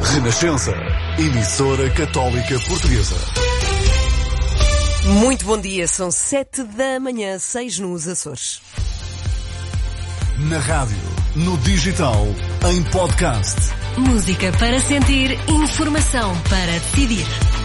Renascença, emissora católica portuguesa. Muito bom dia, são 7 da manhã, 6 nos Açores. Na rádio, no digital, em podcast. Música para sentir, informação para decidir.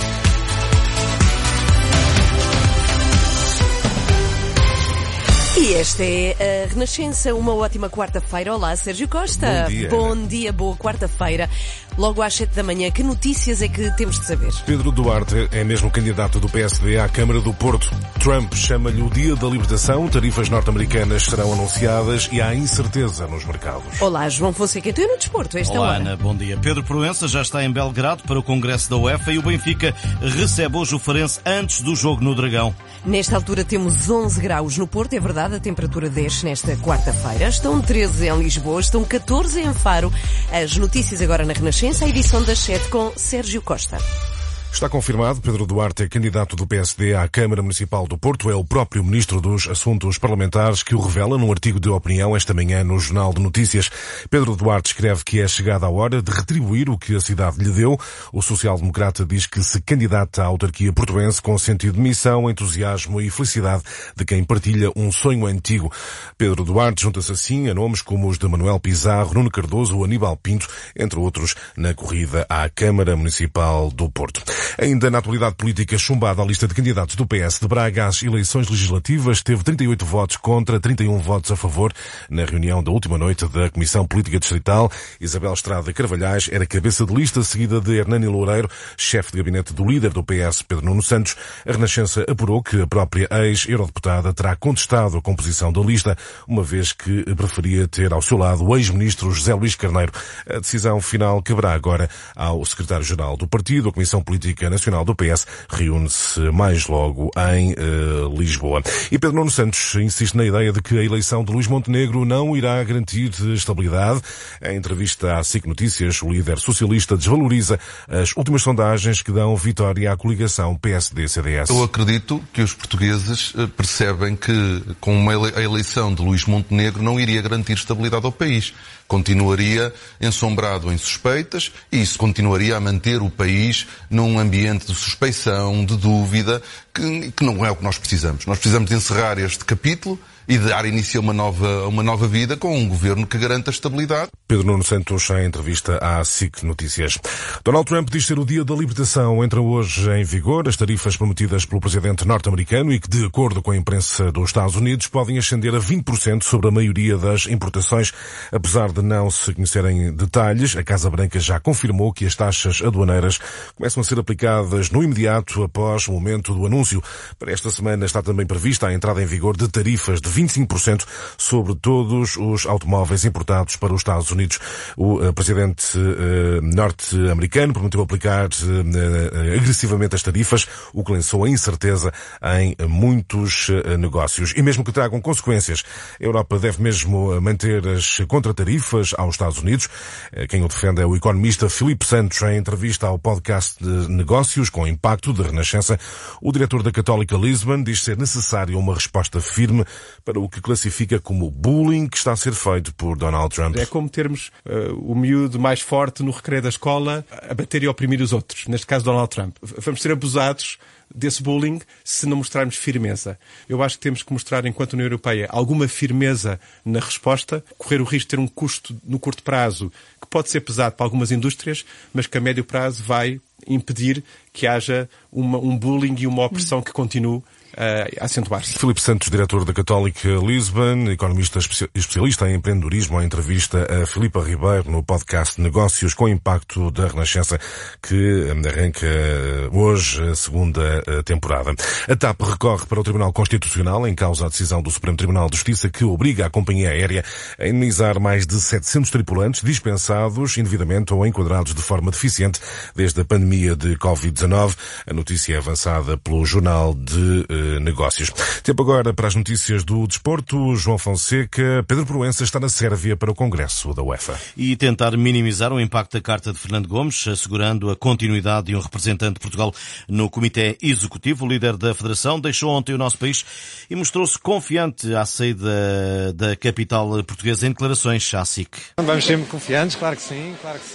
E esta é a Renascença, uma ótima quarta-feira. Olá, Sérgio Costa. Bom dia. Bom dia, boa quarta-feira. Logo às 7 da manhã, que notícias é que temos de saber? Pedro Duarte é mesmo candidato do PSD à Câmara do Porto. Trump chama-lhe o Dia da Libertação, tarifas norte-americanas serão anunciadas e há incerteza nos mercados. Olá, João Fonseca, tu é no desporto esta Olá, hora. Ana, bom dia. Pedro Proença já está em Belgrado para o Congresso da UEFA e o Benfica recebe hoje o Farense antes do jogo no Dragão. Nesta altura temos 11 graus no Porto, é verdade, a temperatura desce nesta quarta-feira. Estão 13 em Lisboa, estão 14 em Faro. As notícias agora na Renascença, a edição das 7 com Sérgio Costa. Está confirmado, Pedro Duarte é candidato do PSD à Câmara Municipal do Porto. É o próprio Ministro dos Assuntos Parlamentares que o revela num artigo de opinião esta manhã no Jornal de Notícias. Pedro Duarte escreve que é chegada a hora de retribuir o que a cidade lhe deu. O social-democrata diz que se candidata à autarquia portuense com sentido de missão, entusiasmo e felicidade de quem partilha um sonho antigo. Pedro Duarte junta-se assim a nomes como os de Manuel Pizarro, Nuno Cardoso ou Aníbal Pinto, entre outros, na corrida à Câmara Municipal do Porto. Ainda na atualidade política, chumbada a lista de candidatos do PS de Braga às eleições legislativas, teve 38 votos contra, 31 votos a favor. Na reunião da última noite da Comissão Política Distrital, Isabel Estrada Carvalhais era cabeça de lista, seguida de Hernani Loureiro, chefe de gabinete do líder do PS, Pedro Nuno Santos. A Renascença apurou que a própria ex-eurodeputada terá contestado a composição da lista, uma vez que preferia ter ao seu lado o ex-ministro José Luís Carneiro. A decisão final caberá agora ao secretário-geral do partido. A Comissão Política Nacional do PS reúne-se mais logo em Lisboa. E Pedro Nuno Santos insiste na ideia de que a eleição de Luís Montenegro não irá garantir estabilidade. Em entrevista à SIC Notícias, o líder socialista desvaloriza as últimas sondagens que dão vitória à coligação PSD-CDS. Eu acredito que os portugueses percebem que com a eleição de Luís Montenegro não iria garantir estabilidade ao país. Continuaria ensombrado em suspeitas e isso continuaria a manter o país num ambiente de suspeição, de dúvida, que não é o que nós precisamos. Nós precisamos de encerrar este capítulo e dar início a uma nova vida com um governo que garanta a estabilidade. Pedro Nuno Santos, em entrevista à SIC Notícias. Donald Trump diz ser o Dia da Libertação. Entram hoje em vigor as tarifas prometidas pelo presidente norte-americano e que, de acordo com a imprensa dos Estados Unidos, podem ascender a 20% sobre a maioria das importações. Apesar de não se conhecerem detalhes, a Casa Branca já confirmou que as taxas aduaneiras começam a ser aplicadas no imediato após o momento do anúncio. Para esta semana está também prevista a entrada em vigor de tarifas de 25% sobre todos os automóveis importados para os Estados Unidos. O presidente norte-americano prometeu aplicar agressivamente as tarifas, o que lançou a incerteza em muitos negócios. E mesmo que tragam consequências, a Europa deve mesmo manter as contratarifas aos Estados Unidos. Quem o defende é o economista Filipe Santos. Em entrevista ao podcast de Negócios com Impacto de Renascença, o diretor da Católica Lisbon diz ser necessária uma resposta firme para o que classifica como bullying que está a ser feito por Donald Trump. É como termos o miúdo mais forte no recreio da escola a bater e oprimir os outros. Neste caso, Donald Trump. Vamos ser abusados desse bullying se não mostrarmos firmeza. Eu acho que temos que mostrar, enquanto União Europeia, alguma firmeza na resposta, correr o risco de ter um custo no curto prazo que pode ser pesado para algumas indústrias, mas que a médio prazo vai impedir que haja um bullying e uma opressão que continue a acentuar-se. Filipe Santos, diretor da Católica Lisbon, economista especialista em empreendedorismo, em entrevista a Filipa Ribeiro no podcast Negócios com Impacto da Renascença, que arranca hoje a segunda temporada. A TAP recorre para o Tribunal Constitucional em causa a decisão do Supremo Tribunal de Justiça que obriga a companhia aérea a indemnizar mais de 700 tripulantes dispensados indevidamente ou enquadrados de forma deficiente desde a pandemia de Covid-19. A notícia é avançada pelo Jornal de Negócios. Tempo agora para as notícias do desporto. João Fonseca. Pedro Proença está na Sérvia para o Congresso da UEFA. E tentar minimizar o impacto da carta de Fernando Gomes, assegurando a continuidade de um representante de Portugal no Comitê Executivo. O líder da Federação deixou ontem o nosso país e mostrou-se confiante à saída da capital portuguesa em declarações à SIC. Vamos sempre confiantes, claro que sim, claro que sim.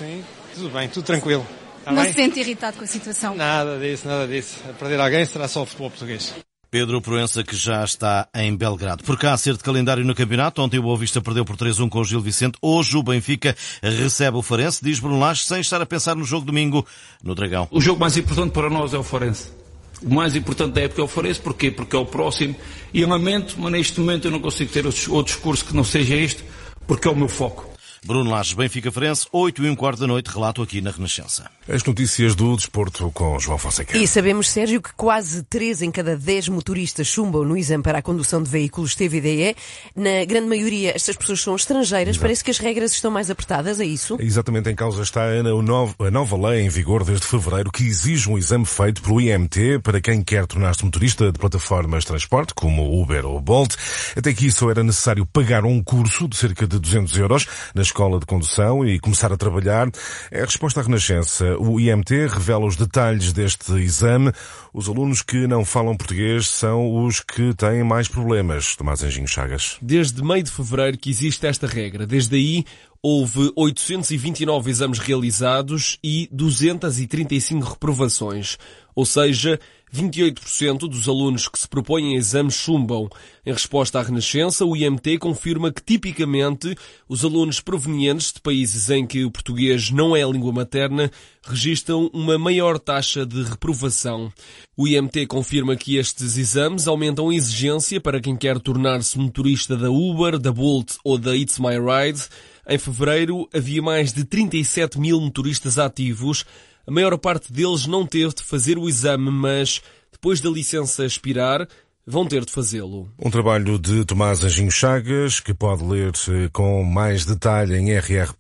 Tudo bem, tudo tranquilo. Não se sente irritado com a situação? Nada disso. A perder alguém será só o futebol português. Pedro Proença, que já está em Belgrado. Por cá, acerto de calendário no campeonato. Ontem o Boa Vista perdeu por 3-1 com o Gil Vicente. Hoje o Benfica recebe o Farense, diz Bruno Lage, sem estar a pensar no jogo domingo no Dragão. O jogo mais importante para nós é o Farense. O mais importante da época é o Farense. Porquê? Porque é o próximo. E eu lamento, mas neste momento eu não consigo ter outro discurso que não seja este, porque é o meu foco. Bruno Lage, Benfica Farense, 8h15 da noite, relato aqui na Renascença. As notícias do desporto com João Fonseca. E sabemos, Sérgio, que quase 3 em cada 10 motoristas chumbam no exame para a condução de veículos TVDE. Na grande maioria, estas pessoas são estrangeiras. Exato. Parece que as regras estão mais apertadas, é isso? Exatamente, em causa está a nova lei em vigor desde fevereiro que exige um exame feito pelo IMT para quem quer tornar-se motorista de plataformas de transporte, como Uber ou Bolt. Até que isso era necessário pagar um curso de cerca de 200 euros na escola de condução e começar a trabalhar. É a resposta à Renascença. O IMT revela os detalhes deste exame. Os alunos que não falam português são os que têm mais problemas. Tomás Anjinho Chagas. Desde meio de fevereiro que existe esta regra. Desde aí houve 829 exames realizados e 235 reprovações. Ou seja, 28% dos alunos que se propõem a exames chumbam. Em resposta à Renascença, o IMT confirma que, tipicamente, os alunos provenientes de países em que o português não é a língua materna registram uma maior taxa de reprovação. O IMT confirma que estes exames aumentam a exigência para quem quer tornar-se motorista da Uber, da Bolt ou da It's My Ride. Em fevereiro, havia mais de 37 mil motoristas ativos. A maior parte deles não teve de fazer o exame, mas depois da licença expirar, vão ter de fazê-lo. Um trabalho de Tomás Anjinho Chagas, que pode ler com mais detalhe em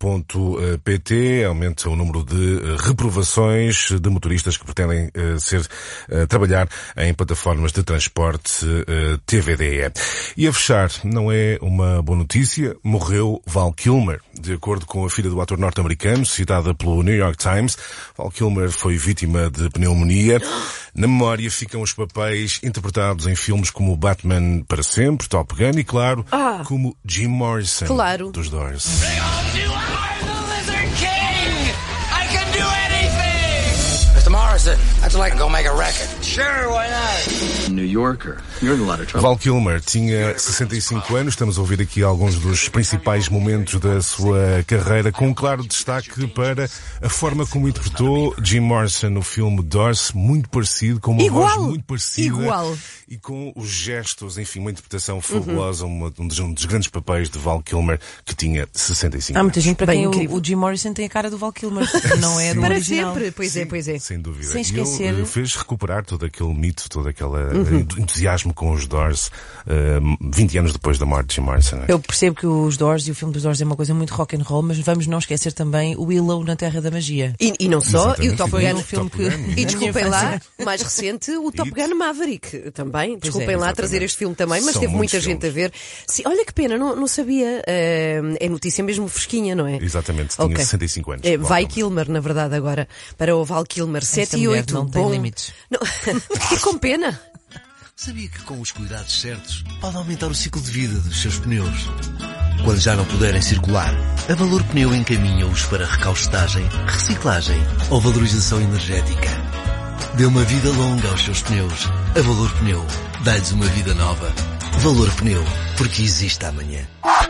rr.pt. Aumenta o número de reprovações de motoristas que pretendem trabalhar em plataformas de transporte TVDE. E a fechar, não é uma boa notícia, morreu Val Kilmer. De acordo com a filha do ator norte-americano, citada pelo New York Times, Val Kilmer foi vítima de pneumonia. Na memória ficam os papéis interpretados em filmes como Batman para sempre, Top Gun e, claro, como Jim Morrison, dos Doors. Val Kilmer tinha 65 anos. Estamos a ouvir aqui alguns dos principais momentos da sua carreira, com um claro destaque para a forma como interpretou Jim Morrison no filme Doors, muito parecido, com uma voz muito parecida. E com os gestos, enfim, uma interpretação fabulosa, um dos grandes papéis de Val Kilmer, que tinha 65 anos. Há muita gente para quem o Jim Morrison tem a cara do Val Kilmer, não é do para original. Sempre, pois é. Sem dúvida. Sem esquecer. E ele fez recuperar todo aquele mito, todo aquele entusiasmo com os Doors, 20 anos depois da morte de Jim Morrison. Eu percebo que os Doors e o filme dos Doors é uma coisa muito rock and roll, mas vamos não esquecer também o Willow na Terra da Magia. E não só, exatamente, e o Top Gun, um filme que... E desculpem lá, mais recente, o Top Gun Maverick também. Desculpem lá trazer este filme também, mas teve muita gente a ver. Sim, olha que pena, não sabia. É notícia mesmo fresquinha, não é? Exatamente, tinha 65 anos. Vai Kilmer, na verdade, agora, para o Val Kilmer. 7 e 8. Não tem limites. Não. E com pena. Sabia que com os cuidados certos pode aumentar o ciclo de vida dos seus pneus? Quando já não puderem circular, a Valor Pneu encaminha-os para recauchutagem, reciclagem ou valorização energética. Dê uma vida longa aos seus pneus. A Valor Pneu dá-lhes uma vida nova. Valor Pneu, porque existe amanhã.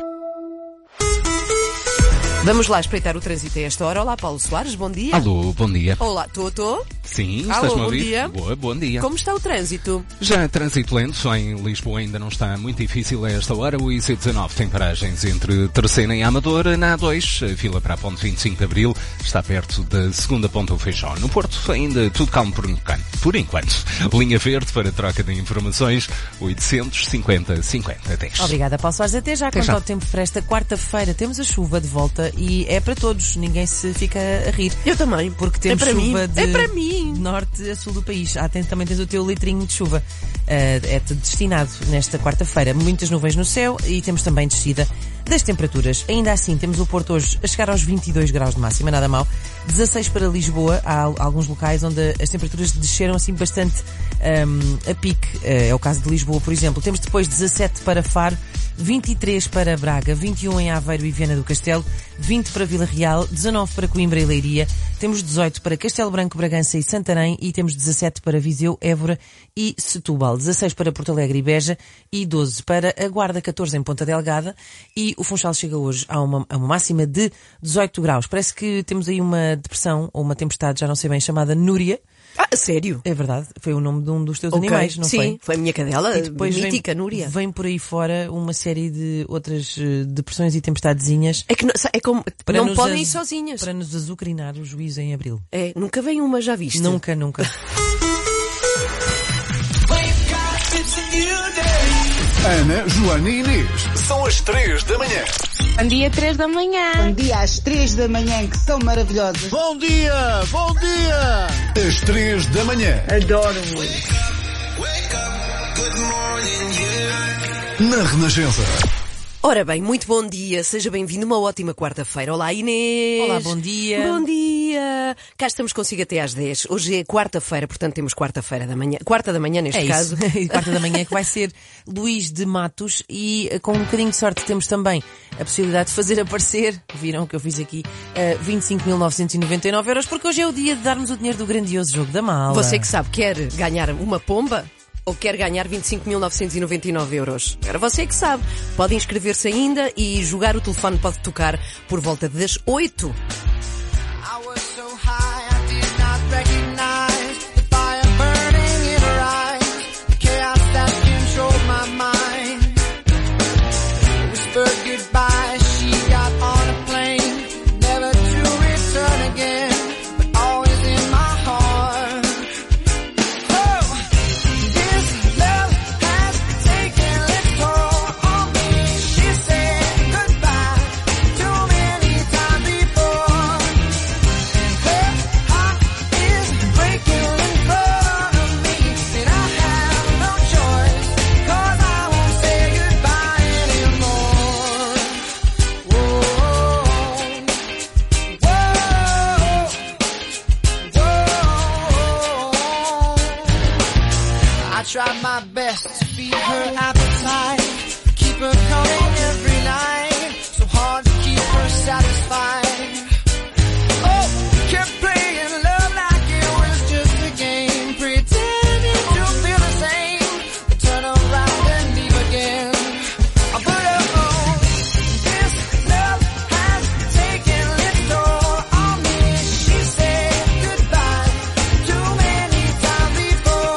Vamos lá espreitar o trânsito a esta hora. Olá, Paulo Soares, bom dia. Alô, bom dia. Olá, estou? Sim, alô, estás-me a ouvir? Bom dia. Bom dia. Como está o trânsito? Já trânsito lento, em Lisboa ainda não está muito difícil a esta hora. O IC19 tem paragens entre Terceira e Amadora. Na A2, a fila para a ponte 25 de Abril está perto da segunda ponta do Feijó. No Porto, ainda tudo calmo por enquanto. Linha verde para troca de informações, 850-50-10. Obrigada, Paulo Soares. Até já, quanto ao tempo para esta quarta-feira. Temos a chuva de volta e é para todos. Ninguém se fica a rir. Eu também. Porque temos chuva de... É para mim. Norte a sul do país. Também tens o teu litrinho de chuva. É-te destinado nesta quarta-feira. Muitas nuvens no céu e temos também descida Das temperaturas, ainda assim, temos o Porto hoje a chegar aos 22 graus de máxima, nada mal. 16 para Lisboa, há alguns locais onde as temperaturas desceram assim bastante a pique. É o caso de Lisboa, por exemplo. Temos depois 17 para Faro, 23 para Braga, 21 em Aveiro e Viana do Castelo, 20 para Vila Real, 19 para Coimbra e Leiria, temos 18 para Castelo Branco, Bragança e Santarém e temos 17 para Viseu, Évora e Setúbal, 16 para Porto Alegre e Beja e 12 para a Guarda, 14 em Ponta Delgada e o Funchal chega hoje a uma máxima de 18 graus. Parece que temos aí uma depressão ou uma tempestade, já não sei bem, chamada Núria. Ah, sério? É verdade, foi o nome de um dos teus animais, não foi? Sim, foi a minha cadela, e depois mítica, Núria. Vem por aí fora uma série de outras depressões e tempestadezinhas. É que não podem ir sozinhas. Para nos azucrinar o juízo em abril. É, nunca vem uma, já viste? Nunca. Ana, Joana e Inês. São as 3 da manhã. Bom dia, 3 da manhã. Bom dia às 3 da manhã, que são maravilhosas. Bom dia! Às 3 da manhã. Adoro-me. Na Renascença. Ora bem, muito bom dia, seja bem-vindo, uma ótima quarta-feira. Olá, Inês. Olá, bom dia. Bom dia. Cá estamos consigo até às 10. Hoje é quarta-feira, portanto temos quarta da manhã neste caso. Quarta da manhã que vai ser Luís de Matos e com um bocadinho de sorte temos também a possibilidade de fazer aparecer, viram o que eu fiz aqui, 25.999 euros, porque hoje é o dia de darmos o dinheiro do grandioso jogo da mala. Você que sabe, quer ganhar uma pomba? Ou quer ganhar 25.999 euros? Agora você que sabe. Pode inscrever-se ainda e jogar. O telefone pode tocar por volta das 8. Tried my best to feed her appetite, keep her coming every night, so hard to keep her satisfied. Oh, kept playing love like it was just a game, pretending to feel the same, but turn around and leave again. But oh, this love has taken its toll on me. She said goodbye too many times before.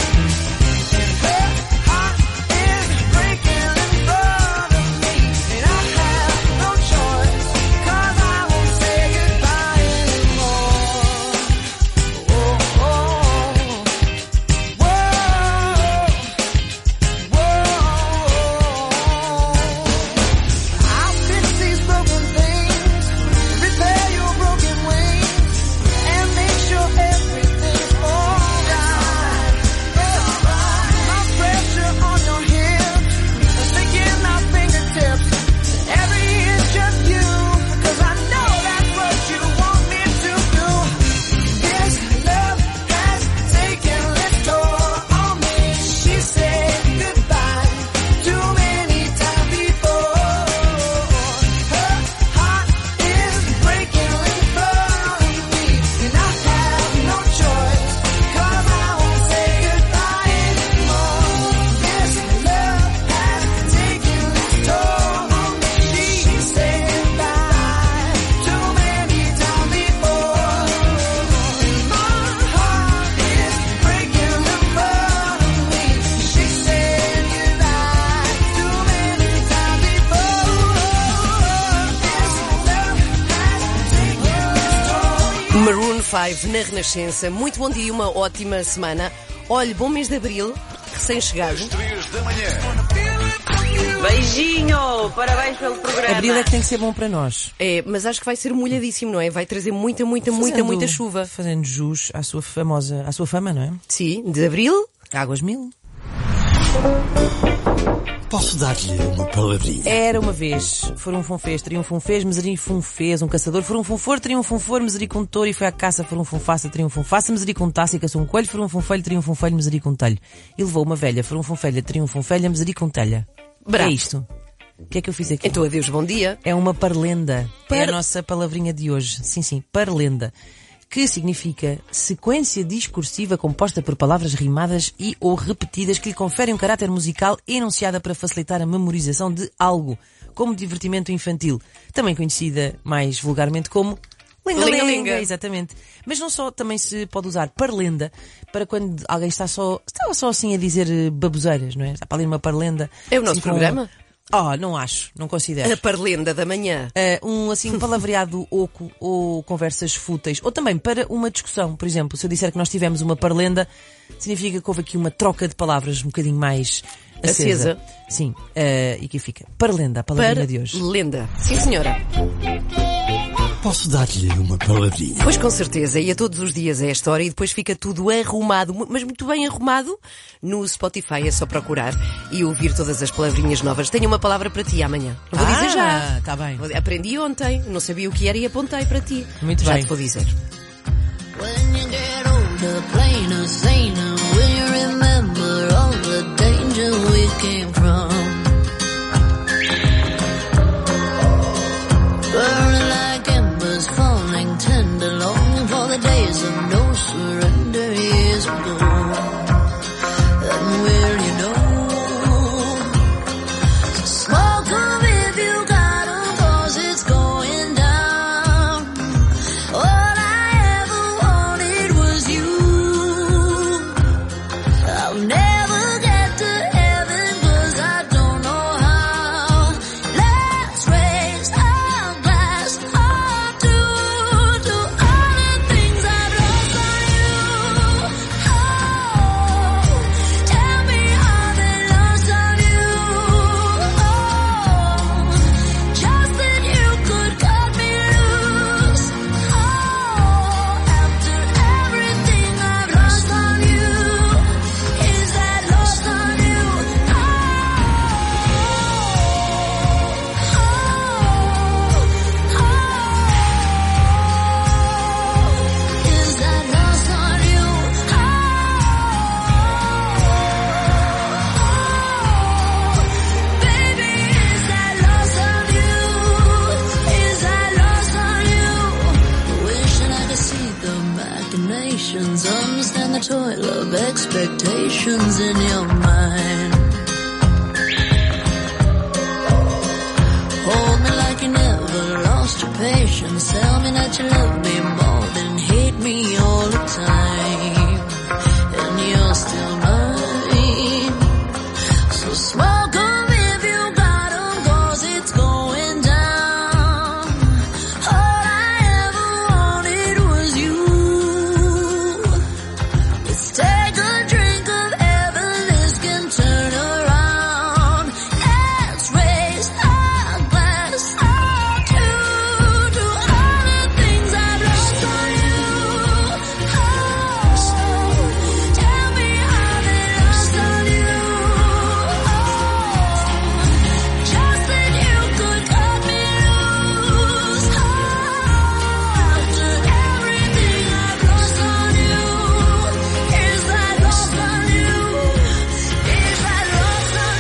Maroon 5 na Renascença. Muito bom dia, uma ótima semana. Olhe, bom mês de Abril, recém-chegado. Às 3 da manhã. Beijinho! Parabéns pelo programa. Abril é que tem que ser bom para nós. É, mas acho que vai ser molhadíssimo, não é? Vai trazer muita chuva. Fazendo jus à sua fama, não é? Sim, de Abril. Águas 1000. Posso dar-lhe uma palavrinha? Era uma vez. Foram um funfês, teria um funfês, miserifunfês, um caçador. Foram um funfor, teria um funfor, misericontor, e foi à caça. Foram um funfaça, teria um funfaça, misericontaça, e caçou um coelho. Foram um funfelho, teria um funfelho, misericontelho. E levou uma velha, foram um funfelha, teria um funfelha, misericontelha. Bravo. É isto. O que é que eu fiz aqui? Então, adeus, bom dia. É uma parlenda. É a nossa palavrinha de hoje. Sim, parlenda. Que significa sequência discursiva composta por palavras rimadas e ou repetidas que lhe conferem um caráter musical enunciada para facilitar a memorização de algo, como divertimento infantil, também conhecida mais vulgarmente como linga-linga. Exatamente. Mas não só, também se pode usar parlenda para quando alguém está só assim a dizer baboseiras, não é? Está para ali uma parlenda. É o nosso programa? Não acho, não considero. A parlenda da manhã. Um palavreado oco ou conversas fúteis. Ou também para uma discussão. Por exemplo, se eu disser que nós tivemos uma parlenda, significa que houve aqui uma troca de palavras um bocadinho mais acesa. Sim, e aqui fica. Parlenda, a palavrinha de hoje. Parlenda. Sim, senhora. Posso dar-lhe uma palavrinha? Pois com certeza, e a todos os dias é esta hora e depois fica tudo arrumado, mas muito bem arrumado no Spotify, é só procurar e ouvir todas as palavrinhas novas. Tenho uma palavra para ti amanhã. Vou dizer já. Tá bem. Aprendi ontem, não sabia o que era e apontei para ti. Muito já bem. Te vou dizer. When you get older, plainer, saner, will you remember all the danger we came from? Burning like embers, falling tender, longing for the days of no surrender years ago. And will you know? So smoke 'em if you got 'em, 'cause it's going down. All I ever wanted was you. I'll never get to heaven 'cause I don't know how. Let's raise our glass up to all the things I've lost on you. Oh, tell me how they lost on you. Oh, just that you could cut me loose. Oh, after everything I've lost on you, is that lost on you? Is that lost on you? Baby, is that lost on you? Is that lost on you? Wishing I could see the machinations, understand the toil of expectations in your mind. Hold me like you never lost your patience. Tell me that you love me more than hate me all the time. And you're still mine. So smoke 'em if you got 'em, 'cause it's going down. All I ever wanted was you. Let's take a drink of heaven, this can turn around. Let's raise our glass up to all the things I've lost on you. Oh, tell me how they lost on you. Oh, just that you could cut me loose. Oh, after everything I've lost on you, is that lost on you? Is that lost on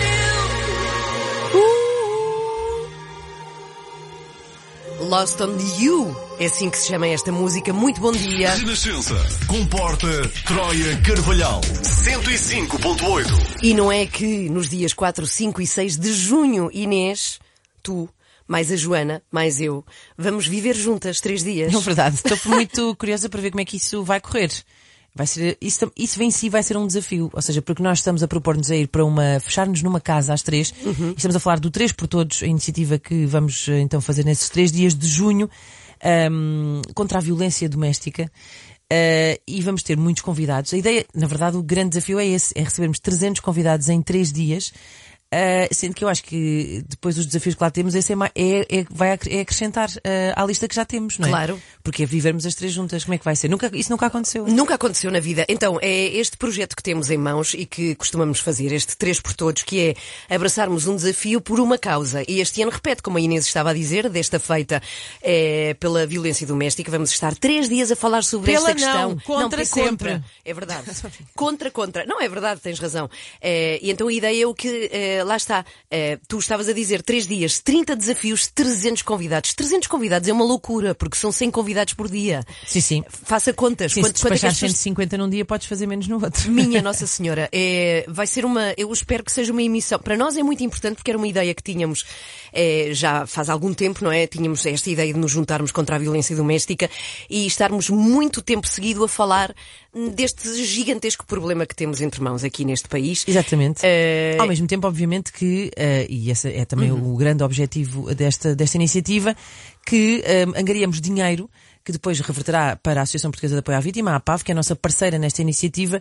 you? Lost on You. É assim que se chama esta música. Muito bom dia. Renascença. Comporta Troia Carvalhal. 105.8. E não é que nos dias 4, 5 e 6 de junho, Inês, tu, mais a Joana, mais eu, vamos viver juntas 3 dias. É verdade. Estou muito curiosa para ver como é que isso vai correr. Vai ser, isso em si vai ser um desafio. Ou seja, porque nós estamos a propor-nos a ir para fechar-nos numa casa às 3. E estamos a falar do 3 por Todos, a iniciativa que vamos então fazer nesses 3 dias de junho, contra a violência doméstica. E vamos ter muitos convidados. A ideia, na verdade, o grande desafio é esse, é recebermos 300 convidados em 3 dias. Sendo que eu acho que depois dos desafios que lá temos, esse vai acrescentar à lista que já temos, não é? Claro. Porque é vivermos as três juntas. Como é que vai ser? Isso nunca aconteceu. Nunca aconteceu na vida. Então, é este projeto que temos em mãos e que costumamos fazer, este 3 por Todos, que é abraçarmos um desafio por uma causa. E este ano, repete, como a Inês estava a dizer, desta feita pela violência doméstica, vamos estar 3 dias a falar sobre esta questão. Contra sempre. É verdade. Contra. Não, é verdade, tens razão. E então a ideia é o que, lá está, tu estavas a dizer 3 dias, 30 desafios, 300 convidados. 300 convidados é uma loucura, porque são 100 convidados por dia. Sim. Faça contas. Sim, se despachar 150 num dia, podes fazer menos no outro. Minha Nossa Senhora, vai ser eu espero que seja uma emissão. Para nós é muito importante, porque era uma ideia que tínhamos já faz algum tempo, não é? Tínhamos esta ideia de nos juntarmos contra a violência doméstica e estarmos muito tempo seguido a falar deste gigantesco problema que temos entre mãos aqui neste país. Exatamente. Ao mesmo tempo, obviamente, que, e esse é também o grande objetivo desta iniciativa, que angariamos dinheiro que depois reverterá para a Associação Portuguesa de Apoio à Vítima, a APAV, que é a nossa parceira nesta iniciativa,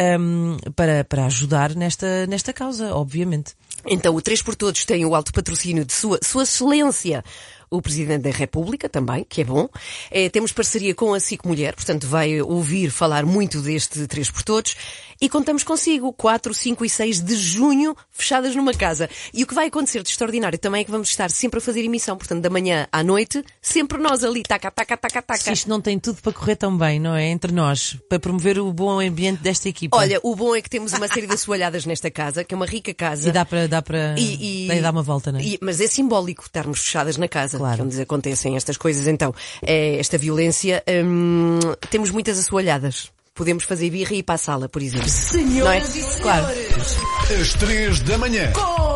para ajudar nesta causa, obviamente. Então, o 3 por Todos tem o alto patrocínio de Sua Excelência, o Presidente da República também, que é bom. Temos parceria com a SIC Mulher, portanto vai ouvir falar muito deste 3 por Todos. E contamos consigo, 4, 5 e 6 de junho, fechadas numa casa. E o que vai acontecer de extraordinário também é que vamos estar sempre a fazer emissão, portanto, da manhã à noite, sempre nós ali, taca. Se isto não tem tudo para correr tão bem, não é? Entre nós, para promover o bom ambiente desta equipa. Olha, o bom é que temos uma série de assoalhadas nesta casa, que é uma rica casa. E dá para dar uma volta, não é? Mas é simbólico estarmos fechadas na casa, claro. Que é onde acontecem estas coisas. Então, esta violência, temos muitas assoalhadas. Podemos fazer birra e ir para a sala, por exemplo. Senhoras e senhores, claro. Às 3 da manhã.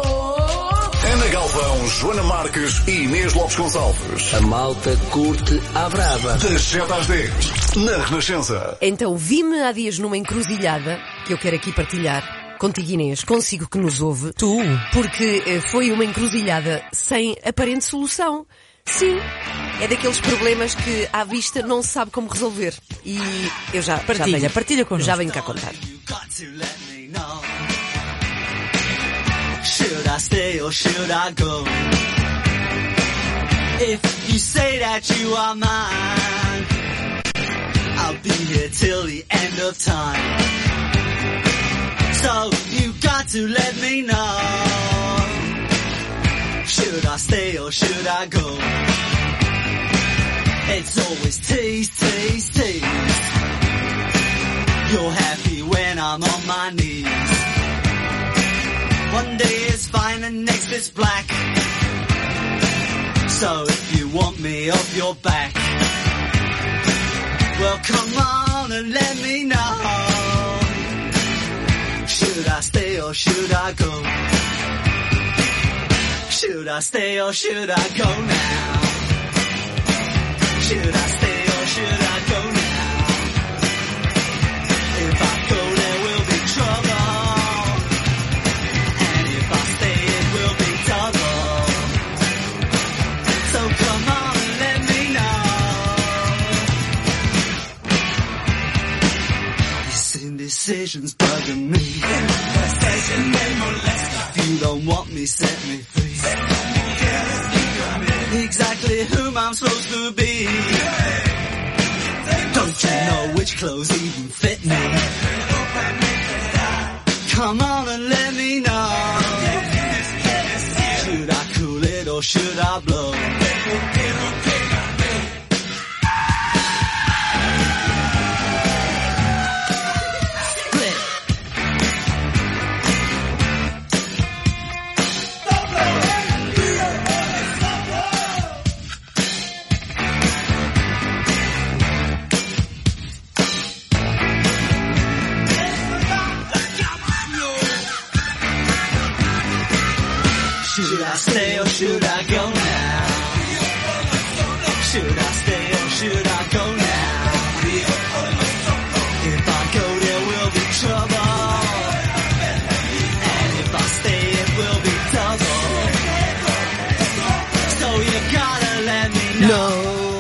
Ana Galvão, Joana Marques e Inês Lopes Gonçalves. A malta curte à brava. Das 7 às 10, na Renascença. Então, vi-me há dias numa encruzilhada, que eu quero aqui partilhar contigo, Inês, consigo que nos ouve. Tu? Porque foi uma encruzilhada sem aparente solução. Sim, é daqueles problemas que à vista não se sabe como resolver. E eu já partilha connosco. Já venho cá contar. Should I stay or should I go? If you say that you are mine, I'll be here till the end of time. So you got to let me know. Should I stay or should I go? It's always tease. You're happy when I'm on my knees. One day is fine and next is black. So if you want me off your back, well come on and let me know. Should I stay or should I go? Should I stay or should I go now? Should I stay or should I go now? If I go there will be trouble, and if I stay it will be double. So come on and let me know. These indecisions bugging me. If you don't want me, set me free. Exactly whom I'm supposed to be. Don't you know which clothes even fit me? Come on and let me know. Should I cool it or should I blow? Should I stay or should I go now? Should I stay or should I go now? If I go there will be trouble, and if I stay it will be double. So you gotta let me know.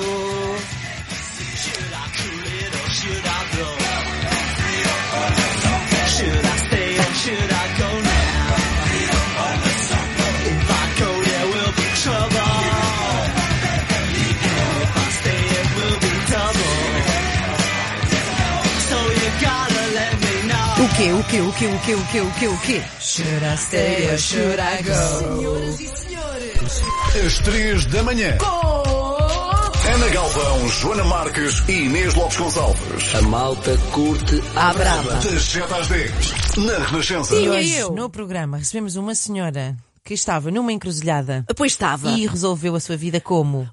Should I cool it or should I blow? Should I stay or should I go now? O quê? Should I stay or should I go? Senhoras e senhores, às 3 da manhã. Ana Galvão, Joana Marques e Inês Lopes Gonçalves. A malta curte à brava. Das 7 às 10, na Renascença. E hoje, no programa, recebemos uma senhora que estava numa encruzilhada. Pois estava. E resolveu a sua vida como?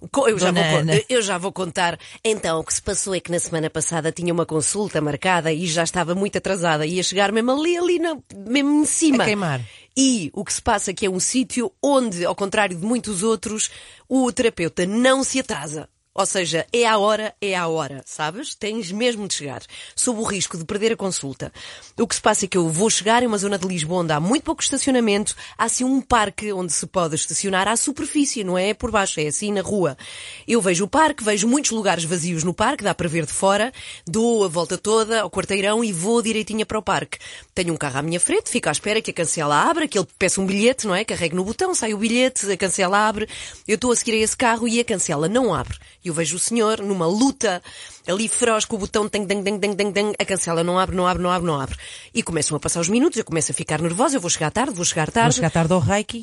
Eu já vou contar. Então, o que se passou é que na semana passada tinha uma consulta marcada e já estava muito atrasada. Ia chegar mesmo mesmo em cima. A queimar. E o que se passa é que é um sítio onde, ao contrário de muitos outros, o terapeuta não se atrasa. Ou seja, é à hora, sabes? Tens mesmo de chegar, sob o risco de perder a consulta. O que se passa é que eu vou chegar em uma zona de Lisboa onde há muito pouco estacionamento, há assim um parque onde se pode estacionar à superfície, não é por baixo, é assim na rua. Eu vejo o parque, vejo muitos lugares vazios no parque, dá para ver de fora, dou a volta toda ao quarteirão e vou direitinha para o parque. Tenho um carro à minha frente, fico à espera que a cancela abra, que ele peça um bilhete, não é? Carrego no botão, sai o bilhete, a cancela abre, eu estou a seguir a esse carro e a cancela não abre. Eu vejo o senhor numa luta ali feroz com o botão a cancela não abre. E começam a passar os minutos, eu começo a ficar nervosa, eu vou chegar tarde. Vou chegar tarde ao Reiki?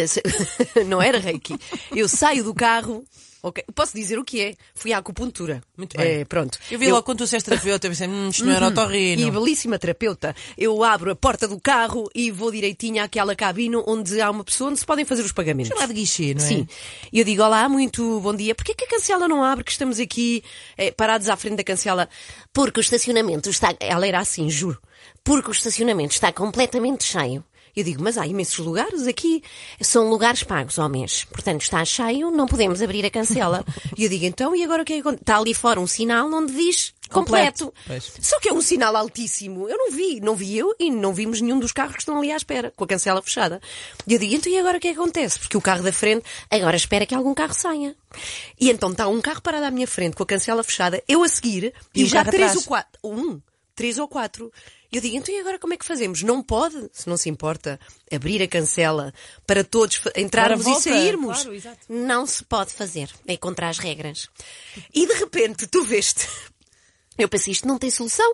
Não era Reiki. Eu saio do carro. Okay. Posso dizer o que é? Fui à acupuntura. Muito bem. Pronto. Eu vi logo quando tu disseste terapeuta, eu pensei, isto não era otorrino. E belíssima terapeuta. Eu abro a porta do carro e vou direitinho àquela cabine onde há uma pessoa onde se podem fazer os pagamentos. Chamado de guichê, não é? Sim. E eu digo, olá, muito bom dia. Porquê que a cancela não abre? Que estamos aqui parados à frente da cancela. Porque o estacionamento está... Ela era assim, juro. Porque o estacionamento está completamente cheio. Eu digo, mas há imensos lugares aqui. São lugares pagos ao mês. Portanto, está cheio, não podemos abrir a cancela. E eu digo, então, e agora o que é que acontece? Está ali fora um sinal onde diz completo. Só que é um sinal altíssimo. Eu não vi eu e não vimos nenhum dos carros que estão ali à espera, com a cancela fechada. E eu digo, então, e agora o que é que acontece? Porque o carro da frente agora espera que algum carro saia. E então está um carro parado à minha frente, com a cancela fechada, eu a seguir, e já 3 ou 4. Eu digo, então e agora como é que fazemos? Não pode, se não se importa, abrir a cancela para todos entrarmos e sairmos? Claro, exato. Não se pode fazer. É contra as regras. E de repente, tu veste... Eu pensei, isto não tem solução,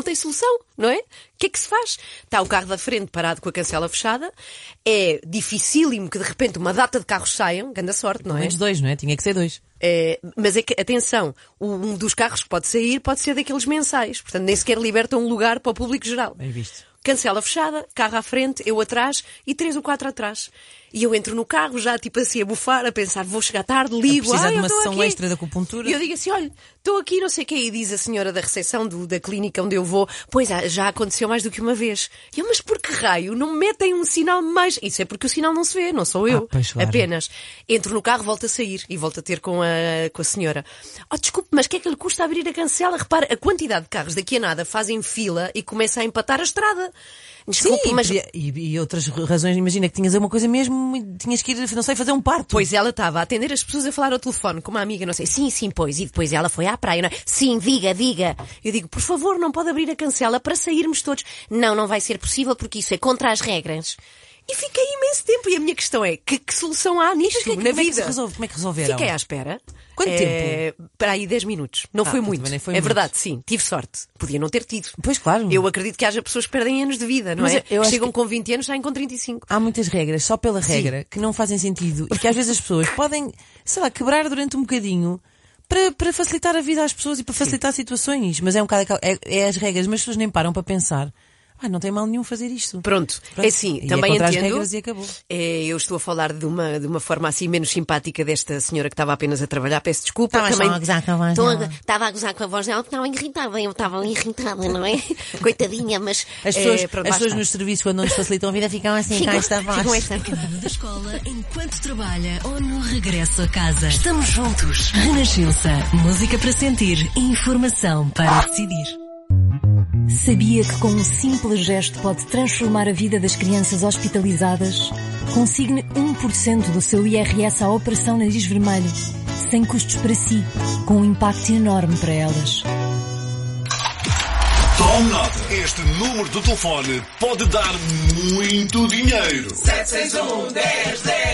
não é? O que é que se faz? Está o carro da frente parado com a cancela fechada, é dificílimo que de repente uma data de carros saiam, grande sorte, não é? Pelo menos 2, não é? Tinha que ser 2. Mas é que, atenção, um dos carros que pode sair pode ser daqueles mensais, portanto nem sequer liberta um lugar para o público geral. Bem visto. Cancela fechada, carro à frente, eu atrás e 3 ou 4 atrás. E eu entro no carro já tipo assim a bufar, a pensar, vou chegar tarde, ligo. Precisar de uma sessão extra da acupuntura. E eu digo assim, olha, estou aqui, não sei o quê. E diz a senhora da recepção da clínica onde eu vou, pois já aconteceu mais do que uma vez. E eu, mas por que raio não metem um sinal mais? Isso é porque o sinal não se vê, não sou eu. Pois, claro. Apenas. Entro no carro, volto a sair e volto a ter com a senhora. Oh, desculpe, mas o que é que lhe custa abrir a cancela? Repara, a quantidade de carros daqui a nada fazem fila e começa a empatar a estrada. Desculpe, sim, mas... e outras razões, imagina que tinhas uma coisa mesmo, tinhas que ir, não sei, fazer um parto. Pois ela estava a atender as pessoas a falar ao telefone com uma amiga, não sei, sim, pois, e depois ela foi à praia, não é? Sim, diga. Eu digo, por favor, não pode abrir a cancela para sairmos todos. Não vai ser possível porque isso é contra as regras. E fiquei imenso tempo. E a minha questão é, que solução há nisto na vida? Como é que resolveram? Fiquei à espera. Quanto tempo? Para aí 10 minutos. Não foi muito. Foi verdade, sim. Tive sorte. Podia não ter tido. Pois claro. Eu acredito que haja pessoas que perdem anos de vida, não mas é? Chegam que... com 20 anos, saem com 35. Há muitas regras, só pela regra, que não fazem sentido. E que às vezes as pessoas podem, sei lá, quebrar durante um bocadinho para facilitar a vida às pessoas e para facilitar situações. Mas é um bocado, é as regras, mas as pessoas nem param para pensar. Não tem mal nenhum fazer isto. Pronto. É assim, também entendo. As regras e acabou. Eu estou a falar de uma forma assim menos simpática desta senhora que estava apenas a trabalhar. Peço desculpa. Estava a gozar com a voz dela. Estava a gozar com a voz dela porque estava irritada. Eu estava ali irritada, não é? Coitadinha, mas... As pessoas nos serviços, quando não nos facilitam a vida, ficam assim com esta voz. Da escola, enquanto trabalha ou no regresso a casa. Estamos juntos. Renascença. Música para sentir. Informação para decidir. Sabia que com um simples gesto pode transformar a vida das crianças hospitalizadas? Consigne 1% do seu IRS à Operação Nariz Vermelho, sem custos para si, com um impacto enorme para elas. Tome nota, este número do telefone pode dar muito dinheiro.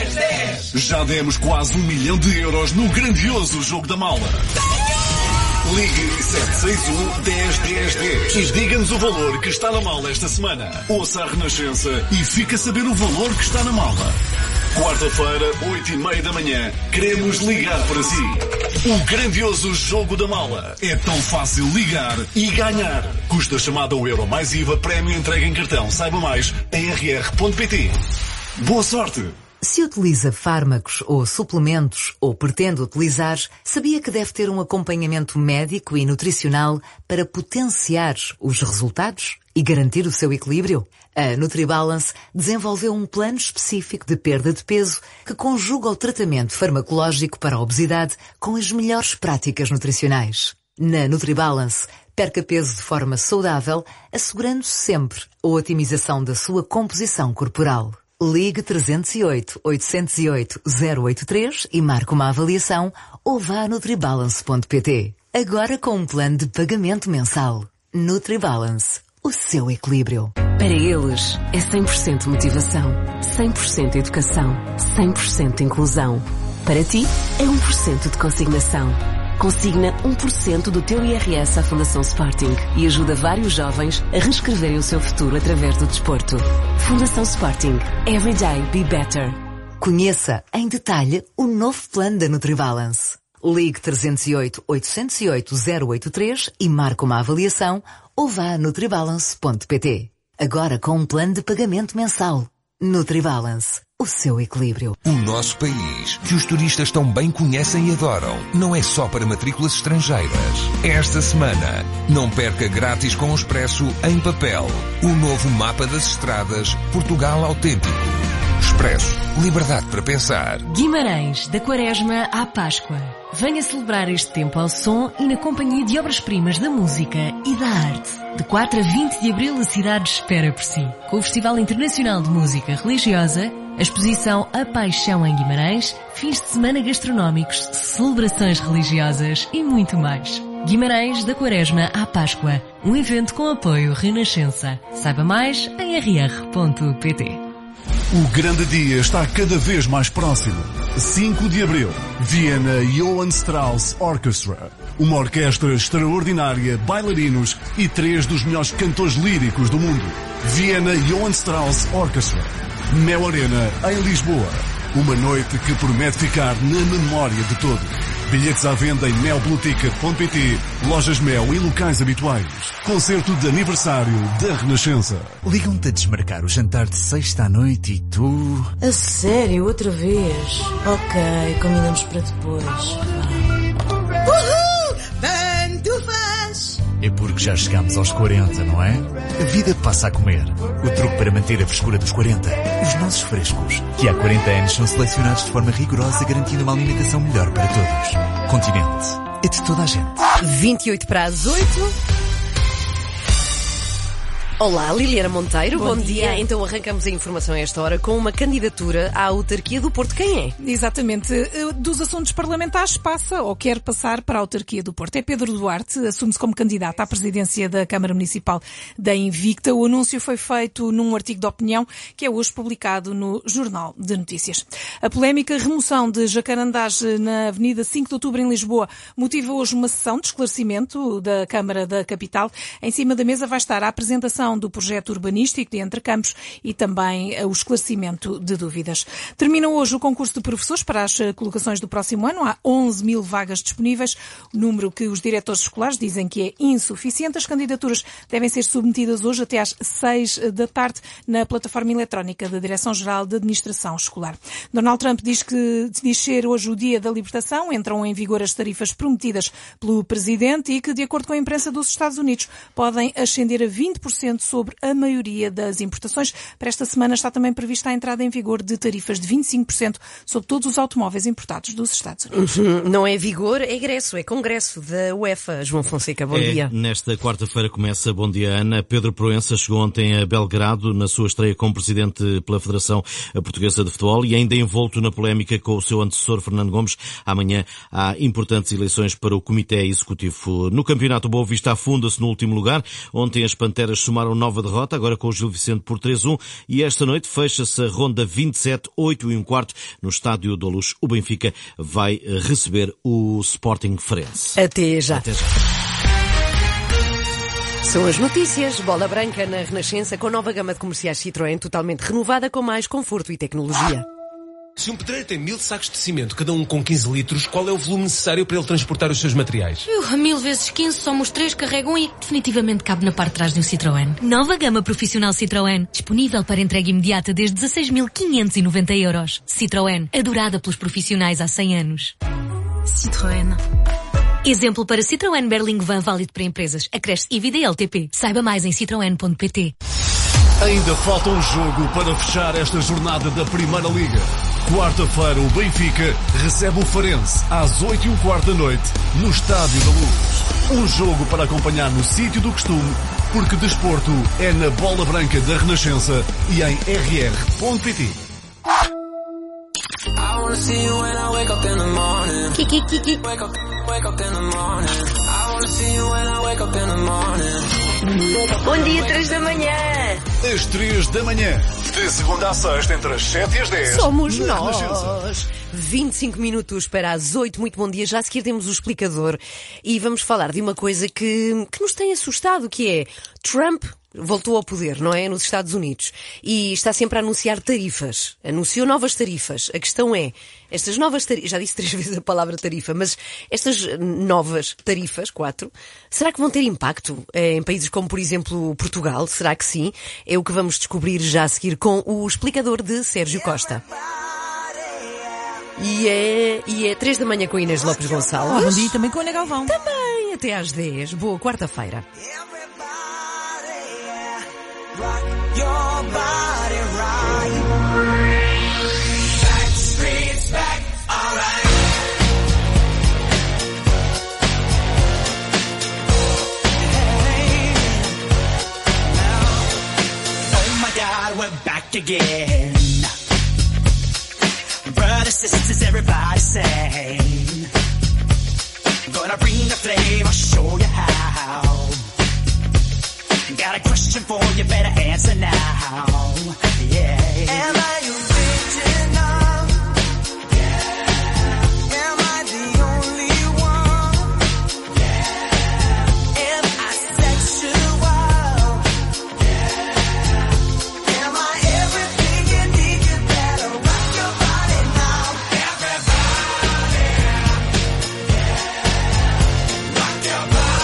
761-10-10-10. Já demos quase 1 milhão de euros no grandioso Jogo da Mala. Ligue 761-10-10-10 e diga-nos o valor que está na mala esta semana. Ouça a Renascença e fique a saber o valor que está na mala. Quarta-feira, 8h30 da manhã, queremos ligar para si. O grandioso Jogo da Mala. É tão fácil ligar e ganhar. Custa chamada €1 mais IVA, prémio entregue em cartão. Saiba mais em rr.pt. Boa sorte! Se utiliza fármacos ou suplementos ou pretende utilizar, sabia que deve ter um acompanhamento médico e nutricional para potenciar os resultados e garantir o seu equilíbrio? A NutriBalance desenvolveu um plano específico de perda de peso que conjuga o tratamento farmacológico para a obesidade com as melhores práticas nutricionais. Na NutriBalance, perca peso de forma saudável, assegurando sempre a otimização da sua composição corporal. Ligue 308-808-083 e marque uma avaliação ou vá a nutribalance.pt. Agora com um plano de pagamento mensal. NutriBalance, o seu equilíbrio. Para eles, é 100% motivação, 100% educação, 100% inclusão. Para ti, é 1% de consignação. Consigna 1% do teu IRS à Fundação Sporting e ajuda vários jovens a reescreverem o seu futuro através do desporto. Fundação Sporting. Every day be better. Conheça em detalhe o novo plano da NutriBalance. Ligue 308-808-083 e marque uma avaliação ou vá a nutribalance.pt. Agora com um plano de pagamento mensal. NutriBalance, o seu equilíbrio. O nosso país, que os turistas tão bem conhecem e adoram, não é só para matrículas estrangeiras. Esta semana, não perca grátis com o Expresso em papel. O novo mapa das estradas Portugal Autêntico. Expresso, liberdade para pensar. Guimarães, da Quaresma à Páscoa. Venha celebrar este tempo ao som e na companhia de obras-primas da música e da arte. De 4 a 20 de abril a cidade espera por si. Com o Festival Internacional de Música Religiosa, a exposição A Paixão em Guimarães, fins de semana gastronómicos, celebrações religiosas e muito mais. Guimarães, da Quaresma à Páscoa. Um evento com apoio Renascença. Saiba mais em rr.pt. O grande dia está cada vez mais próximo. 5 de abril, Viena Johann Strauss Orchestra. Uma orquestra extraordinária, bailarinos e 3 dos melhores cantores líricos do mundo. Viena Johann Strauss Orchestra. Mel Arena, em Lisboa. Uma noite que promete ficar na memória de todos. Bilhetes à venda em melblueticket.pt, lojas Mel e locais habituais. Concerto de aniversário da Renascença. Ligam-te a desmarcar o jantar de sexta à noite e tu... A sério, outra vez? Ok, combinamos para depois. Uhul! Tanto faz! É porque já chegamos aos 40, não é? A vida passa a comer. O truque para manter a frescura dos 40. Os nossos frescos, que há 40 anos são selecionados de forma rigorosa, garantindo uma alimentação melhor para todos. Continente. É de toda a gente. 28 para as 8. Olá, Liliana Monteiro, bom dia. Então arrancamos a informação a esta hora com uma candidatura à autarquia do Porto. Quem é? Exatamente. Dos assuntos parlamentares passa ou quer passar para a autarquia do Porto. É Pedro Duarte, assume-se como candidato à presidência da Câmara Municipal da Invicta. O anúncio foi feito num artigo de opinião que é hoje publicado no Jornal de Notícias. A polémica remoção de jacarandás na Avenida 5 de Outubro em Lisboa motiva hoje uma sessão de esclarecimento da Câmara da Capital. Em cima da mesa vai estar a apresentação do projeto urbanístico de Entrecampos e também o esclarecimento de dúvidas. Termina hoje o concurso de professores para as colocações do próximo ano. Há 11 mil vagas disponíveis, número que os diretores escolares dizem que é insuficiente. As candidaturas devem ser submetidas hoje até às 6 da tarde na plataforma eletrónica da Direção-Geral de Administração Escolar. Donald Trump diz ser hoje o dia da libertação. Entram em vigor as tarifas prometidas pelo presidente e que, de acordo com a imprensa dos Estados Unidos, podem ascender a 20% sobre a maioria das importações. Para esta semana está também prevista a entrada em vigor de tarifas de 25% sobre todos os automóveis importados dos Estados Unidos. Não é vigor, é egresso, é congresso da UEFA. João Fonseca, bom dia. Nesta quarta-feira começa, bom dia Ana. Pedro Proença chegou ontem a Belgrado na sua estreia como presidente pela Federação Portuguesa de Futebol e ainda envolto na polémica com o seu antecessor Fernando Gomes. Amanhã há importantes eleições para o Comitê Executivo. No campeonato, o Boa Vista afunda-se no último lugar. Ontem as Panteras somaram nova derrota, agora com o Gil Vicente por 3-1, e esta noite fecha-se a ronda 27, 8:15 no Estádio da Luz. O Benfica vai receber o Sporting Farense. Até já. Até já. São as notícias. Bola branca na Renascença com nova gama de comerciais Citroën totalmente renovada com mais conforto e tecnologia. Se um pedreiro tem 1000 sacos de cimento, cada um com 15 litros, qual é o volume necessário para ele transportar os seus materiais? 1000 vezes 15 somos 3, carregam e definitivamente cabe na parte de trás de um Citroën. Nova gama profissional Citroën, disponível para entrega imediata desde 16.590 €. Citroën, adorada pelos profissionais há 100 anos. Citroën. Exemplo para Citroën Berlingo Van, válido para empresas. Acresce IVD LTP. Saiba mais em citroen.pt. Ainda falta um jogo para fechar esta jornada da Primeira Liga. Quarta-feira o Benfica recebe o Farense às 8h15 da noite no Estádio da Luz. Um jogo para acompanhar no sítio do costume, porque desporto é na Bola Branca da Renascença e em rr.pt. Kiki. Bom dia, 3 da manhã. Às 3 da manhã, de segunda a sexta, entre as 7 e as 10. Somos nós. 25 minutos para as 8. Muito bom dia. Já a seguir temos o explicador e vamos falar de uma coisa que nos tem assustado, que é Trump voltou ao poder, não é? Nos Estados Unidos. E está sempre a anunciar tarifas. Anunciou novas tarifas. A questão é, estas novas tarifas, já disse 3 vezes a palavra tarifa, mas estas novas tarifas, 4, será que vão ter impacto em países como, por exemplo, Portugal? Será que sim? É o que vamos descobrir já a seguir com o explicador de Sérgio Costa. E é 3 da manhã com Inês Lopes Gonçalves. Bom dia também com a Ana Galvão. Também, até às 10. Boa quarta-feira. Rock your body right. Backstreet's back, alright. Hey, now, oh my God, we're back again. Brothers, sisters, everybody sing. Gonna bring the flame, I'll show you how. Got a question for you, better answer now. Yeah. Am I original? Yeah. Am I the only one? Yeah. Am I sexual? Yeah. Am I everything you need? You better rock your body now. Everybody. Yeah. Rock your body.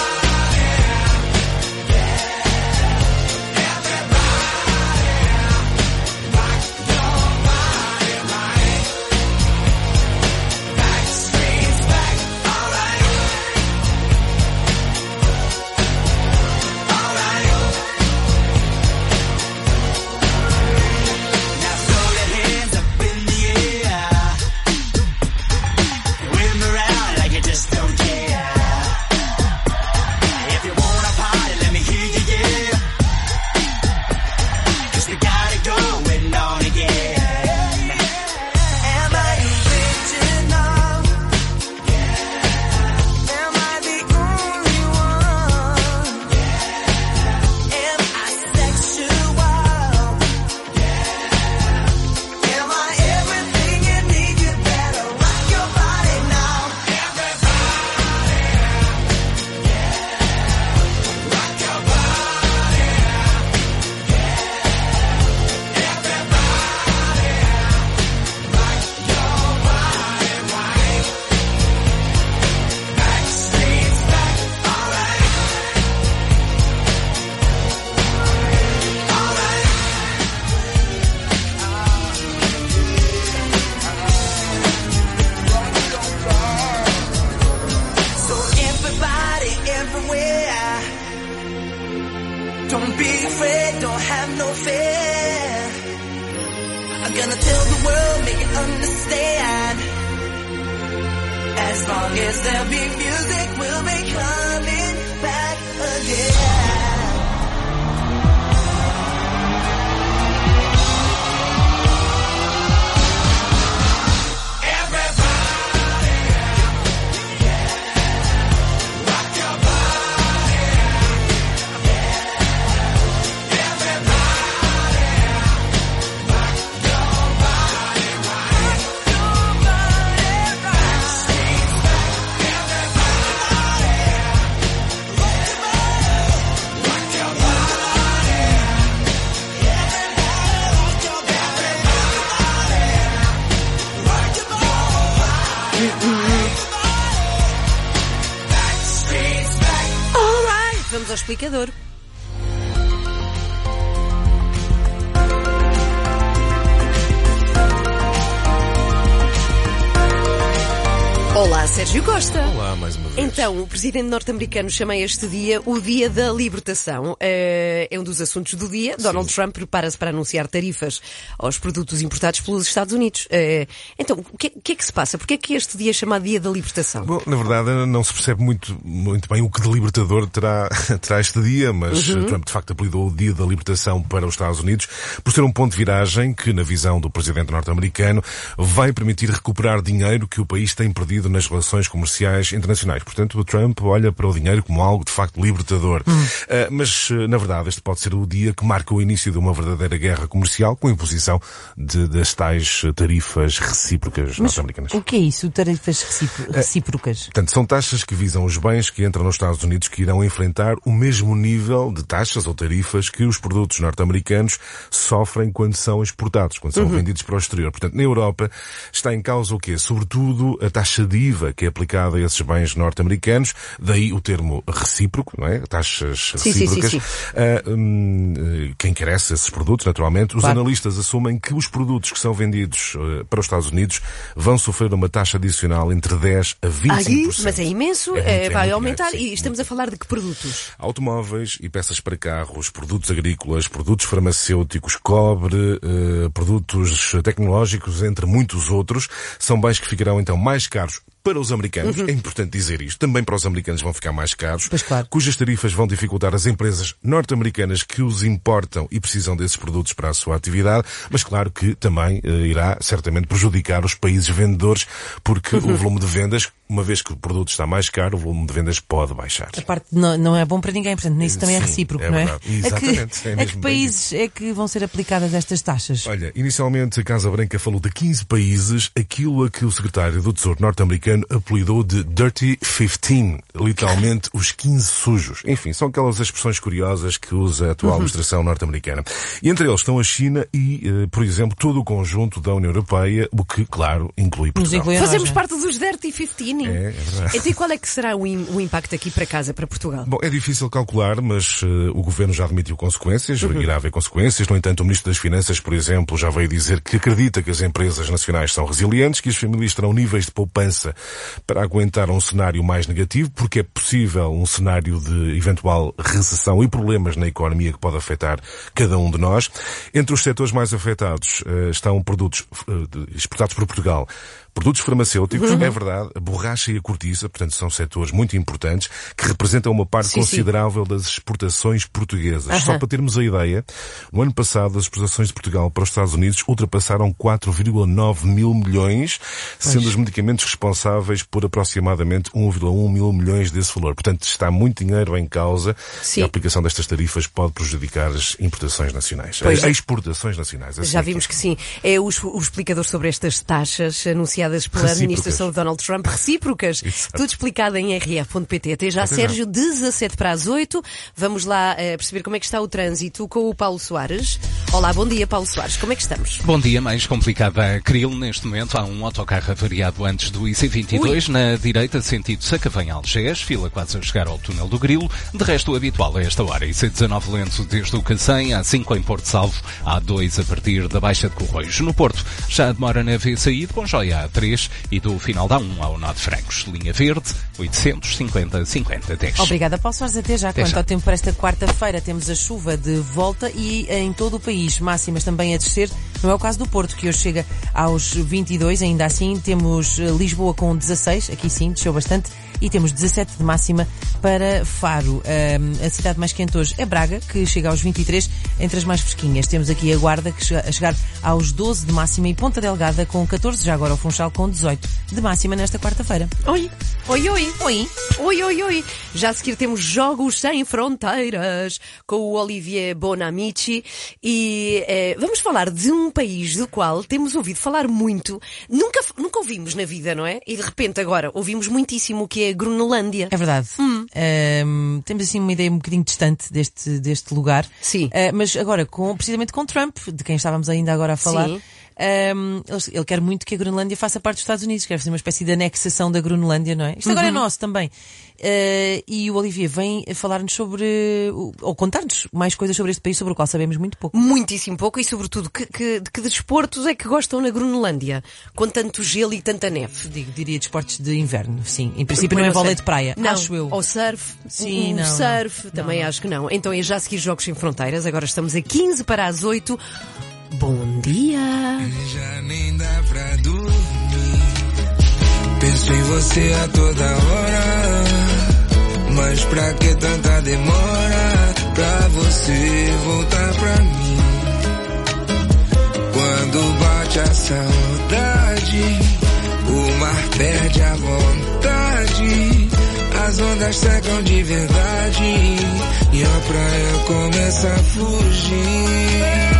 Don't be afraid, don't have no fear. I'm gonna tell the world, make it understand. As long as there be music, we'll be coming back again. Vamos ao explicador. Olá, Sérgio Costa. Olá, mais uma vez. Então, o presidente norte-americano chama este dia o Dia da Libertação. É um dos assuntos do dia. Sim. Donald Trump prepara-se para anunciar tarifas aos produtos importados pelos Estados Unidos. Então, o que é que se passa? Porquê é que este dia é chamado Dia da Libertação? Bom, na verdade, não se percebe muito bem o que de libertador terá este dia, mas Trump, de facto, apelidou o Dia da Libertação para os Estados Unidos por ser um ponto de viragem que, na visão do presidente norte-americano, vai permitir recuperar dinheiro que o país tem perdido nas relações comerciais internacionais. Portanto, o Trump olha para o dinheiro como algo de facto libertador. Mas, na verdade, este pode ser o dia que marca o início de uma verdadeira guerra comercial com a imposição das tais tarifas recíprocas norte-americanas. O que é isso, tarifas recíprocas? Portanto, são taxas que visam os bens que entram nos Estados Unidos que irão enfrentar o mesmo nível de taxas ou tarifas que os produtos norte-americanos sofrem quando são exportados, quando são vendidos para o exterior. Portanto, na Europa está em causa o quê? Sobretudo a taxa de IVA que é aplicada a esses bens norte-americanos, daí o termo recíproco, não é? Taxas recíprocas. Sim. Quem encarece esses produtos, naturalmente, os analistas assumem que os produtos que são vendidos para os Estados Unidos vão sofrer uma taxa adicional entre 10% a 25%. Mas é imenso, vai aumentar. E estamos a falar de que produtos? Automóveis e peças para carros, produtos agrícolas, produtos farmacêuticos, cobre, produtos tecnológicos, entre muitos outros, são bens que ficarão então mais caros para os americanos, é importante dizer isto, também para os americanos vão ficar mais caros, cujas tarifas vão dificultar as empresas norte-americanas que os importam e precisam desses produtos para a sua atividade, mas claro que também irá certamente prejudicar os países vendedores, porque o volume de vendas, uma vez que o produto está mais caro, o volume de vendas pode baixar. A parte não é bom para ninguém, portanto, nisso também é recíproco, não é? Exatamente. A que países é que vão ser aplicadas estas taxas? Olha, inicialmente a Casa Branca falou de 15 países, aquilo a que o secretário do Tesouro norte-americano apelidou de Dirty 15, literalmente os 15 sujos. Enfim, são aquelas expressões curiosas que usa a atual administração norte-americana. E entre eles estão a China e, por exemplo, todo o conjunto da União Europeia, o que, claro, inclui Portugal. Fazemos parte dos Dirty 15. É verdade. Então, e qual é que será o impacto aqui para casa, para Portugal? Bom, é difícil calcular, mas o Governo já admitiu consequências, irá haver consequências. No entanto, o Ministro das Finanças, por exemplo, já veio dizer que acredita que as empresas nacionais são resilientes, que as famílias terão níveis de poupança para aguentar um cenário mais negativo, porque é possível um cenário de eventual recessão e problemas na economia que pode afetar cada um de nós. Entre os setores mais afetados estão produtos exportados por Portugal. Produtos farmacêuticos, é verdade, a borracha e a cortiça, portanto, são setores muito importantes que representam uma parte considerável das exportações portuguesas. Só para termos a ideia, no ano passado as exportações de Portugal para os Estados Unidos ultrapassaram 4,9 mil milhões, sendo os medicamentos responsáveis por aproximadamente 1,1 mil milhões desse valor. Portanto, está muito dinheiro em causa e a aplicação destas tarifas pode prejudicar as importações nacionais, as exportações nacionais. Já vimos que sim. É o explicador sobre estas taxas anunciadas pela administração de Donald Trump, recíprocas. Tudo explicado em rf.pt. Até já, Sérgio, 7:17. Vamos lá perceber como é que está o trânsito com o Paulo Soares. Olá, bom dia, Paulo Soares. Como é que estamos? Bom dia, mais complicada a Cril. Neste momento há um autocarro avariado antes do IC22, na direita, sentido Sacavém-Algés, fila quase a chegar ao túnel do Grilo. De resto, o habitual a esta hora. IC19 lento desde o Cacém, A5 em Porto Salvo, A2 a partir da Baixa de Corroios. No Porto, já demora na VCI de Conjoia A3 e do final da A1 ao Nó de Francos. Linha verde, 850-50-10. Obrigada, Paulo Soares. Até já. Quanto ao tempo para esta quarta-feira, temos a chuva de volta e em todo o país, máximas também a descer. Não é o caso do Porto, que hoje chega aos 22, ainda assim temos Lisboa com 16, aqui sim, desceu bastante, e temos 17 de máxima para Faro. A cidade mais quente hoje é Braga, que chega aos 23, entre as mais fresquinhas. Temos aqui a Guarda, que chega a chegar aos 12 de máxima, e Ponta Delgada com 14, já agora o Funchal com 18 de máxima nesta quarta-feira. Oi. Já a seguir temos Jogos Sem Fronteiras com o Olivier Bonamici e vamos falar de um país do qual temos ouvido falar muito, nunca ouvimos na vida, não é? E de repente agora ouvimos muitíssimo, o que é a Groenlândia. É verdade. Temos assim uma ideia um bocadinho distante deste lugar. Sim. Mas agora, precisamente com Trump, de quem estávamos ainda agora a falar, sim. Ele quer muito que a Groenlândia faça parte dos Estados Unidos, quer fazer uma espécie de anexação da Groenlândia, não é? Isto agora é nosso também. E o Olivier vem falar-nos sobre, ou contar-nos mais coisas sobre este país, sobre o qual sabemos muito pouco. Muitíssimo pouco, e sobretudo, de que desportos é que gostam na Groenlândia? Com tanto gelo e tanta neve. Diria desportos de inverno, sim. Em princípio não é vôlei de praia, não. Acho eu. Ou surf. Sim, não. Surf, também acho que não. Então é já a seguir Jogos Sem Fronteiras, agora estamos a 15 para as 8. Bom dia! Já nem dá pra dormir. Penso em você a toda hora. Mas pra que tanta demora pra você voltar pra mim? Quando bate a saudade, o mar perde a vontade. As ondas secam de verdade e a praia começa a fugir.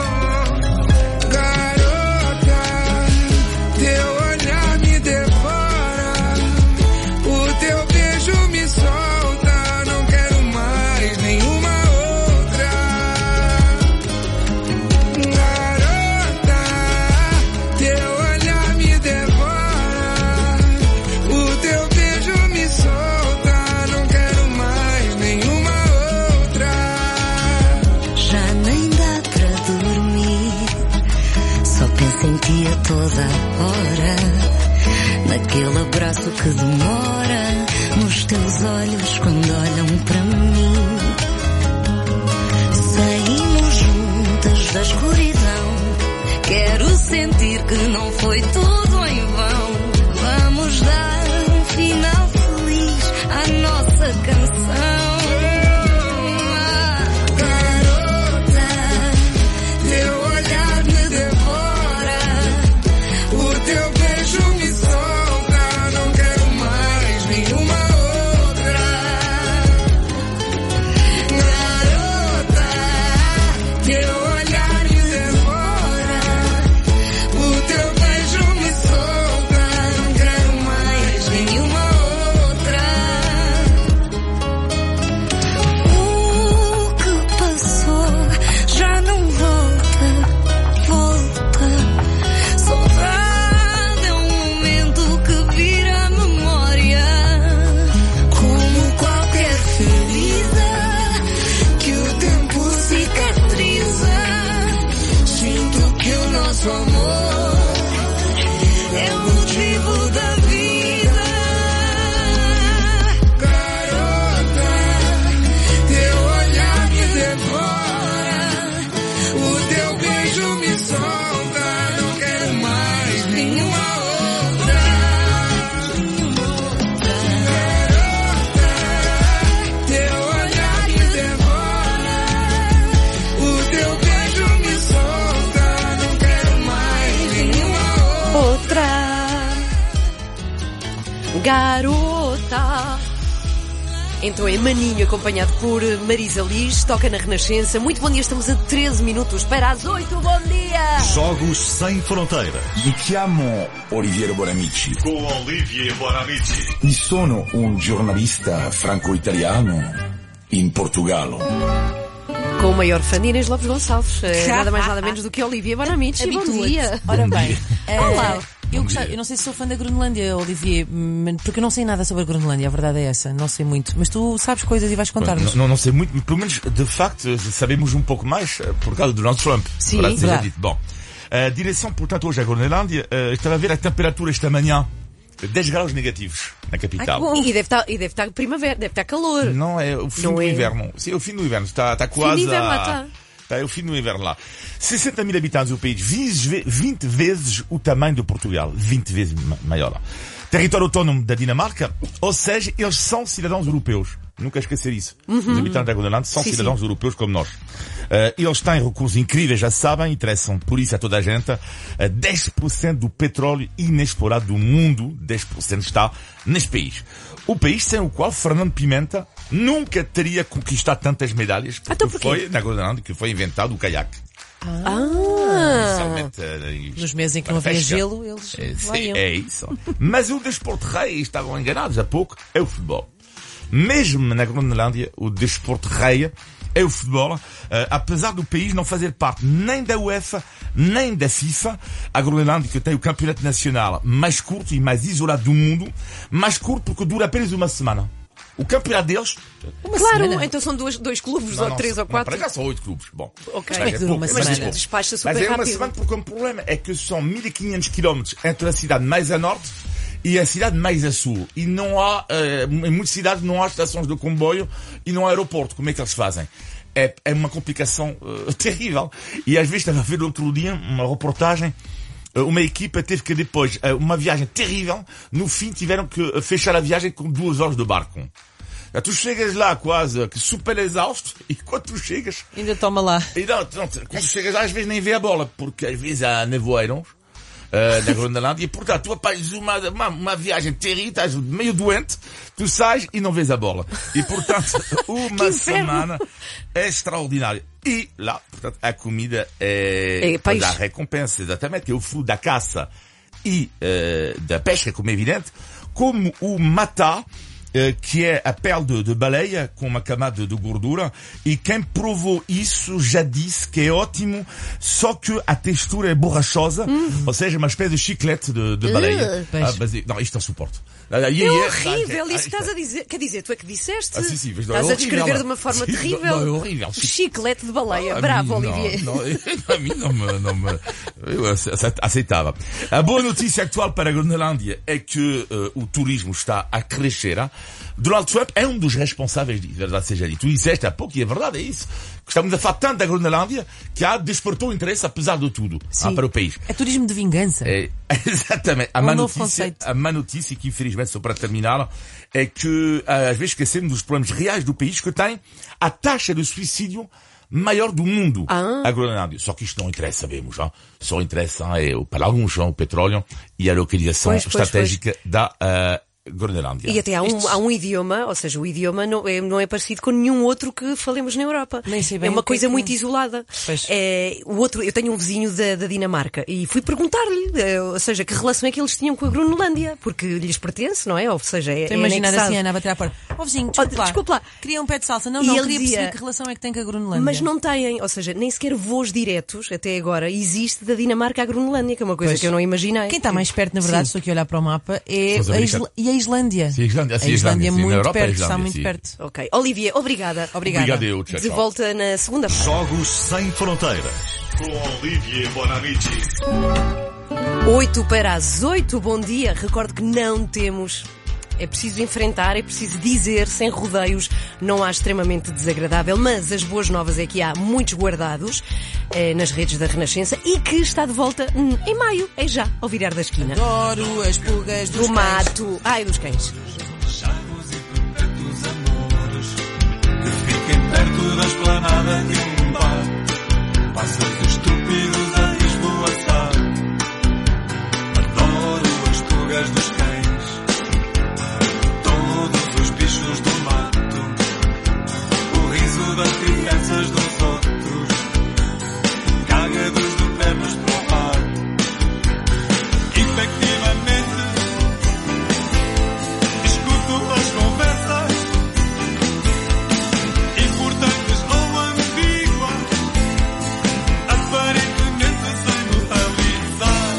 Teu olhar me devora, o teu beijo me solta, não quero mais nenhuma outra. Garota, teu olhar me devora, o teu beijo me solta, não quero mais nenhuma outra. Já nem dá pra dormir, só penso em ti a toda hora, naquele abraço que demora, nos teus olhos quando olham para mim. Saímos juntas da escuridão, quero sentir que não foi tudo em vão. Vamos dar um final feliz à nossa canção. Garota. Então é Maninho, acompanhado por Marisa Liz, toca na Renascença. Muito bom dia, estamos a 13 minutos para as 8, bom dia! Jogos Sem Fronteiras. Mi chiamo Olivier Bonamici. Com Olivier Bonamici. E sono un giornalista franco-italiano in Portugal. Com o maior fã de Inês Lopes Gonçalves. Nada mais nada menos do que Olivier Bonamici. Bom dia! Ora bem, olá! Eu não sei se sou fã da Groenlândia, Olivier, porque eu não sei nada sobre a Groenlândia, a verdade é essa, não sei muito. Mas tu sabes coisas e vais contar-nos. Não sei muito, pelo menos, de facto, sabemos um pouco mais por causa do Donald Trump. Sim, verdade. Bom, a direção, portanto, hoje à Groenlândia, estava a ver a temperatura esta manhã, 10 graus negativos na capital. Ai, e deve estar primavera, deve estar calor. Não, é o fim do inverno. Sim, é o fim do inverno, está quase... Fim do inverno, está. É o fim do inverno lá. 60 mil habitantes do país, 20 vezes o tamanho de Portugal. 20 vezes maior. Território autónomo da Dinamarca, ou seja, eles são cidadãos europeus. Nunca esquecer isso. Os habitantes da Groenlândia são cidadãos europeus como nós. Eles têm recursos incríveis, já sabem, interessam por isso a toda a gente. 10% do petróleo inexplorado do mundo, 10% está neste país. O país sem o qual Fernando Pimenta nunca teria conquistado tantas medalhas, porque foi na Groenlândia que foi inventado o caiaque. Nos meses em que não havia gelo, eles lá iam. É isso. Mas o desporto rei, estavam enganados há pouco, é o futebol. Mesmo na Groenlândia, o desporto rei é o futebol. Apesar do país não fazer parte nem da UEFA, nem da FIFA, a Groenlândia, que tem o campeonato nacional mais curto e mais isolado do mundo, mais curto porque dura apenas uma semana. O campeonato deles... Então são dois clubes, ou 3 ou 4? Para cá são 8 clubes. Bom, ok. Mas despacha super rápido. Mas é uma rápido. semana porque o problema é que são 1500 km entre a cidade mais a norte e a cidade mais a sul. E não há, em muitas cidades não há estações de comboio e não há aeroporto. Como é que eles fazem? É uma complicação terrível. E às vezes estava a ver outro dia uma reportagem. Uma equipa teve que depois, uma viagem terrível, no fim tiveram que fechar a viagem com 2 horas de barco. Tu chegas lá quase que super exausto e quando tu chegas... Ainda toma lá. E não, quando tu chegas lá às vezes nem vê a bola, porque às vezes há nevoeiros na Groenlândia e portanto tu fazes uma viagem terrível, estás meio doente, tu sais e não vês a bola. E portanto uma semana extraordinária. E lá, portanto, a comida é a recompensa, exatamente, que é o fruto da caça e da pesca, como é evidente, como o matá, que é a pele de baleia com uma camada de gordura, e quem provou isso já disse que é ótimo, só que a textura é borrachosa, ou seja, uma espécie de chiclete de baleia. Não, isto não suporto. É horrível, isso estás a dizer. Quer dizer, tu é que disseste. Sim, estás a descrever de uma forma terrível. Não, é horrível. Chiclete de baleia. Bravo, Olivier. A mim não me... Eu aceitava. A boa notícia atual para a Groenlândia é que o turismo está a crescer. Donald Trump é um dos responsáveis disso, verdade seja dito. Tu disseste há pouco, e a verdade é isso. Estamos a falar tanto da Groenlândia que despertou interesse, apesar de tudo, para o país. É turismo de vingança. Exatamente. A má notícia, que infelizmente, só para terminar, é que às vezes esquecemos dos problemas reais do país, que tem a taxa de suicídio maior do mundo, a Groenlândia. Só que isto não interessa, sabemos. Só interessa, para alguns, o petróleo e a localização estratégica da Groenlândia. E até há um idioma, ou seja, o idioma não é parecido com nenhum outro que falemos na Europa. Nem sei bem é uma coisa muito isolada. Eu tenho um vizinho da Dinamarca e fui perguntar-lhe, ou seja, que relação é que eles tinham com a Groenlândia, porque lhes pertence, não é? Ou seja, Estou a imaginar assim, Ana, a bater à porta. Vizinho, desculpa lá. Queria um pé de salsa. Não, queria perceber que relação é que tem com a Groenlândia. Mas não têm, ou seja, nem sequer voos diretos, até agora, existe da Dinamarca à Groenlândia, que é uma coisa que eu não imaginei. Quem está mais perto, na verdade, estou aqui a olhar para o mapa, é a Islândia. Sim, a Islândia é muito perto, está muito perto. Ok. Olivier, obrigada. Obrigado eu, tchau. De volta na segunda-feira. Jogos Sem Fronteiras, com Olivier Bonamici. 7:08. Bom dia. Recordo que não temos... É preciso enfrentar, é preciso dizer, sem rodeios, não há extremamente desagradável, mas as boas novas é que há muitos guardados nas redes da Renascença e que está de volta em maio, é já, ao virar da esquina. Adoro as pulgas do mato. Ai, dos cães. Que fiquem perto da esplanada de um bar, passas de estúpidos a esvoaçar. Adoro as pulgas dos cães. Das crianças dos outros, cagados de pernas para o par. Efectivamente, escuto as conversas importantes ou ambíguas, aparentemente sem moralizar.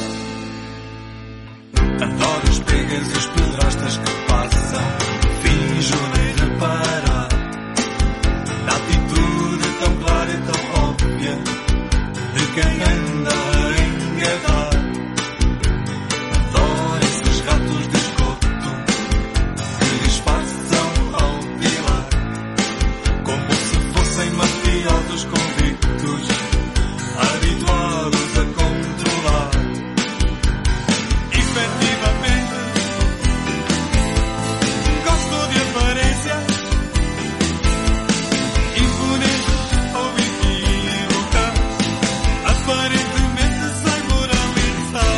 Adoro as pegas e as pedrastas que passam, finjo nem reparar. Quem anda a engatar. Adoro esses ratos de esgoto que disfarçam ao pilar, como se fossem mafiosos convictos, habituados a controlar. Efetivamente, gosto de aparência imponente ou equivocada. Aparentemente sem moralizar.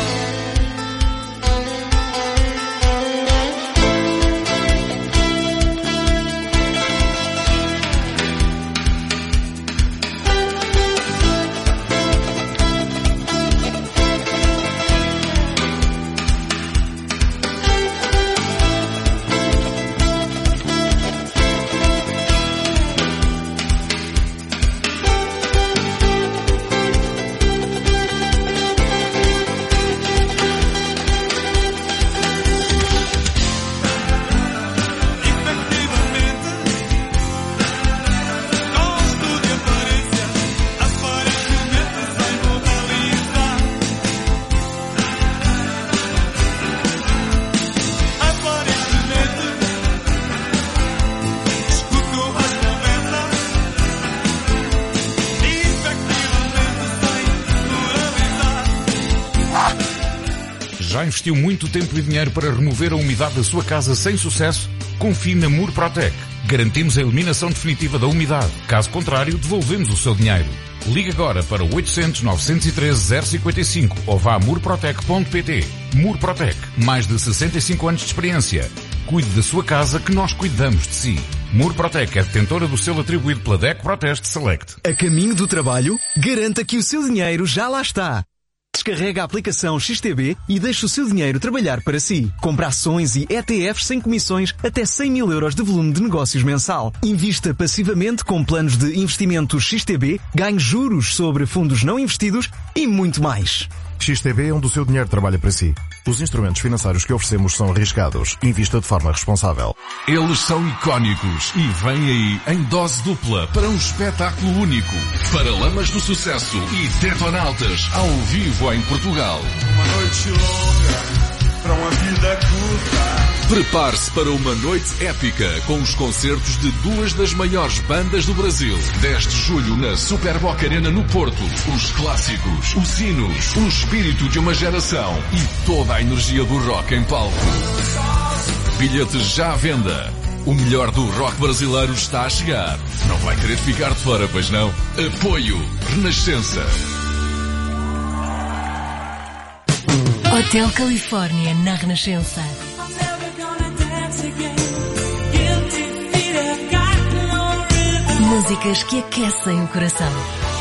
Já investiu muito tempo e dinheiro para remover a umidade da sua casa sem sucesso? Confie na Murprotec. Garantimos a eliminação definitiva da umidade. Caso contrário, devolvemos o seu dinheiro. Ligue agora para 800 913 055 ou vá a murprotec.pt. Murprotec, mais de 65 anos de experiência. Cuide da sua casa que nós cuidamos de si. Murprotec é detentora do selo atribuído pela DEC Proteste Select. A caminho do trabalho, garanta que o seu dinheiro já lá está. Descarrega a aplicação XTB e deixa o seu dinheiro trabalhar para si. Compra ações e ETFs sem comissões até 100 mil euros de volume de negócios mensal. Invista passivamente com planos de investimento XTB, ganhe juros sobre fundos não investidos e muito mais. XTB é onde o seu dinheiro trabalha para si. Os instrumentos financeiros que oferecemos são arriscados. Invista de forma responsável. Eles são icónicos e vêm aí em dose dupla para um espetáculo único. Paralamas do Sucesso e Detonautas ao vivo em Portugal. Uma noite longa para uma vida curta. Prepare-se para uma noite épica com os concertos de duas das maiores bandas do Brasil. 10 de julho na Super Boca Arena no Porto. Os clássicos, os hinos, o espírito de uma geração e toda a energia do rock em palco. Bilhetes já à venda. O melhor do rock brasileiro está a chegar. Não vai querer ficar de fora, pois não? Apoio Renascença. Hotel Califórnia, na Renascença. Músicas que aquecem o coração.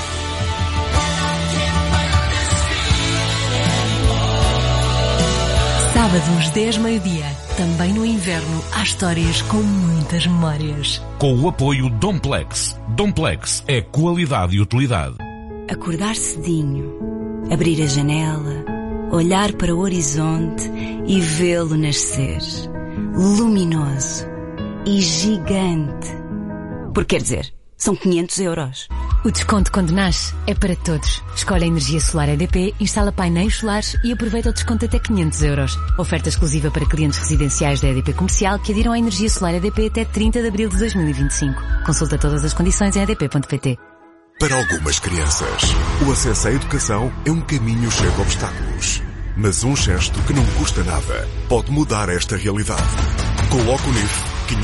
Sábados, 10 meio-dia. Também no inverno, há histórias com muitas memórias. Com o apoio Domplex. Domplex é qualidade e utilidade. Acordar cedinho, abrir a janela, olhar para o horizonte e vê-lo nascer. Luminoso e gigante. Porque quer dizer, são 500 euros. O desconto quando nasce é para todos. Escolhe a energia solar EDP, instala painéis solares e aproveita o desconto até 500 euros. Oferta exclusiva para clientes residenciais da EDP Comercial que adiram à energia solar EDP até 30 de abril de 2025. Consulta todas as condições em edp.pt. Para algumas crianças, o acesso à educação é um caminho cheio de obstáculos. Mas um gesto que não custa nada pode mudar esta realidade. Coloque o NIF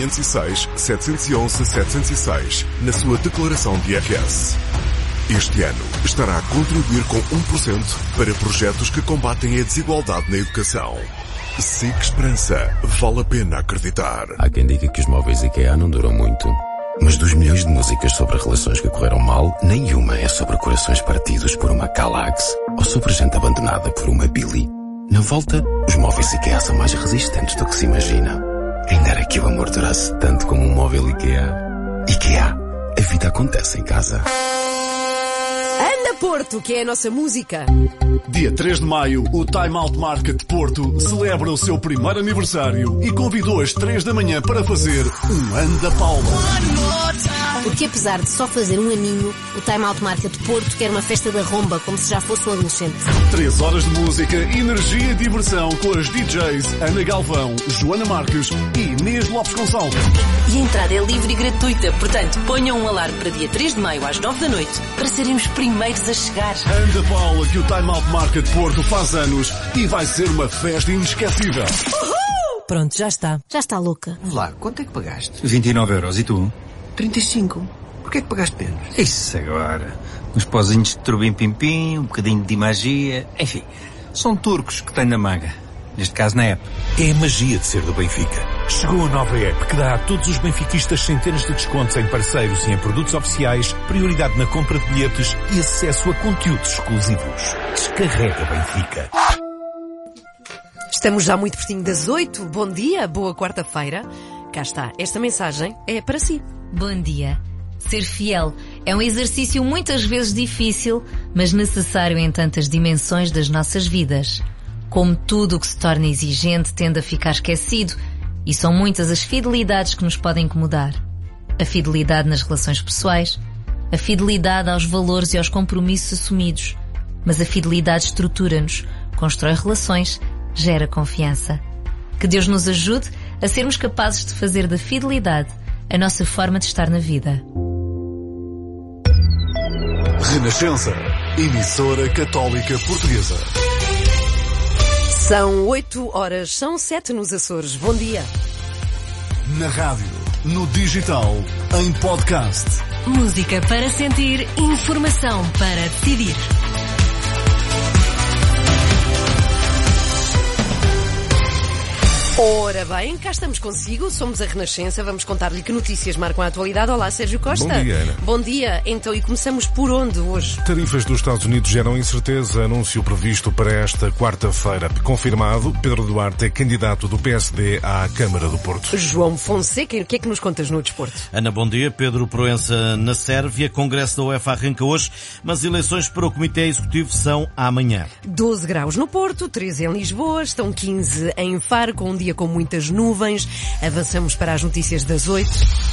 506-711-706 na sua declaração de IRS. Este ano estará a contribuir com 1% para projetos que combatem a desigualdade na educação. SIC Esperança. Vale a pena acreditar. Há quem diga que os móveis IKEA não duram muito. Mas dos milhões de músicas sobre relações que correram mal, nenhuma é sobre corações partidos por uma Calax ou sobre gente abandonada por uma Billy. Na volta, os móveis IKEA são mais resistentes do que se imagina. Quem dera que o amor durasse tanto como um móvel IKEA. IKEA. A vida acontece em casa. Anda Porto, que é a nossa música. Dia 3 de maio, o Time Out Market Porto celebra o seu primeiro aniversário e convidou às 3 da manhã para fazer um Anda Paula. Porque apesar de só fazer um aninho, o Time Out Market Porto quer uma festa da romba, como se já fosse um adolescente. 3 horas de música, energia e diversão com as DJs Ana Galvão, Joana Marques e Inês Lopes Gonçalves. E a entrada é livre e gratuita, portanto ponham um alarme para dia 3 de maio às 9 da noite para serem os primeiros a chegar. Anda Paula, que o Time Out Market Porto faz anos e vai ser uma festa inesquecível. Pronto, já está. Já está louca. Lá, quanto é que pagaste? 29 euros, e tu? 35. Porquê é que pagaste menos? Isso agora. Uns pozinhos de turbim-pim-pim, um bocadinho de magia. Enfim, são turcos que têm na manga. Neste caso na app. É a magia de ser do Benfica. Chegou a nova app que dá a todos os benfiquistas centenas de descontos em parceiros e em produtos oficiais, prioridade na compra de bilhetes e acesso a conteúdos exclusivos. Descarrega Benfica. Estamos já muito pertinho das 8. Bom dia, boa quarta-feira. Cá está, esta mensagem é para si. Bom dia. Ser fiel é um exercício muitas vezes difícil, mas necessário em tantas dimensões das nossas vidas. Como tudo o que se torna exigente tende a ficar esquecido, e são muitas as fidelidades que nos podem incomodar. A fidelidade nas relações pessoais, a fidelidade aos valores e aos compromissos assumidos. Mas a fidelidade estrutura-nos, constrói relações, gera confiança. Que Deus nos ajude a sermos capazes de fazer da fidelidade a nossa forma de estar na vida. Renascença, emissora católica portuguesa. São 8 horas, são 7 nos Açores. Bom dia. Na rádio, no digital, em podcast. Música para sentir, informação para decidir. Ora bem, cá estamos consigo, somos a Renascença, vamos contar-lhe que notícias marcam a atualidade. Olá, Sérgio Costa. Bom dia, Ana. Bom dia. Então, e começamos por onde hoje? Tarifas dos Estados Unidos geram incerteza, anúncio previsto para esta quarta-feira. Confirmado, Pedro Duarte é candidato do PSD à Câmara do Porto. João Fonseca, o que é que nos contas no desporto? Ana, bom dia. Pedro Proença na Sérvia, Congresso da UEFA arranca hoje, mas eleições para o Comitê Executivo são amanhã. 12 graus no Porto, 13 em Lisboa, estão 15 em Faro, com um dia com muitas nuvens. Avançamos para as notícias das 8.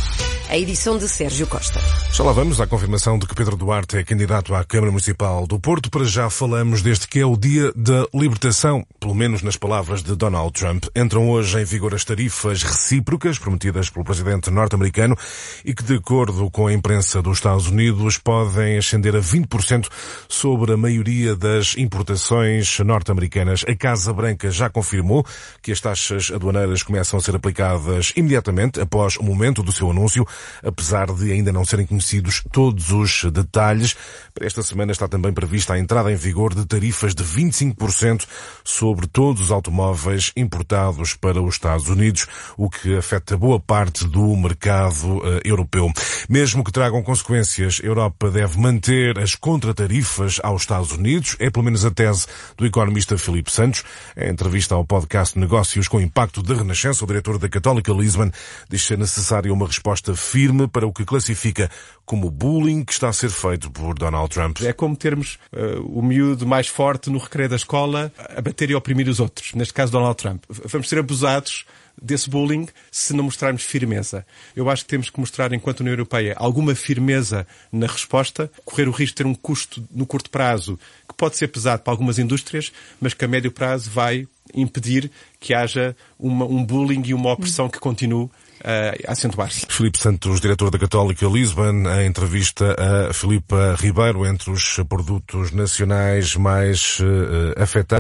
A edição de Sérgio Costa. Já lá vamos à confirmação de que Pedro Duarte é candidato à Câmara Municipal do Porto. Para já falamos deste que é o dia da libertação, pelo menos nas palavras de Donald Trump. Entram hoje em vigor as tarifas recíprocas prometidas pelo presidente norte-americano e que, de acordo com a imprensa dos Estados Unidos, podem ascender a 20% sobre a maioria das importações norte-americanas. A Casa Branca já confirmou que as taxas aduaneiras começam a ser aplicadas imediatamente após o momento do seu anúncio, apesar de ainda não serem conhecidos todos os detalhes. Para esta semana está também prevista a entrada em vigor de tarifas de 25% sobre todos os automóveis importados para os Estados Unidos, o que afeta boa parte do mercado europeu. Mesmo que tragam consequências, a Europa deve manter as contratarifas aos Estados Unidos. É pelo menos a tese do economista Filipe Santos. Em entrevista ao podcast Negócios com Impacto da Renascença, o diretor da Católica Lisbon diz ser necessária uma resposta firme para o que classifica como bullying que está a ser feito por Donald Trump. É como termos o miúdo mais forte no recreio da escola a bater e oprimir os outros. Neste caso, Donald Trump. Vamos ser abusados desse bullying se não mostrarmos firmeza. Eu acho que temos que mostrar, enquanto União Europeia, alguma firmeza na resposta, correr o risco de ter um custo no curto prazo que pode ser pesado para algumas indústrias, mas que a médio prazo vai impedir que haja um bullying e uma opressão que continue a acentuar-se. Filipe Santos, diretor da Católica Lisbon, em entrevista a Filipa Ribeiro, entre os produtos nacionais mais afetados.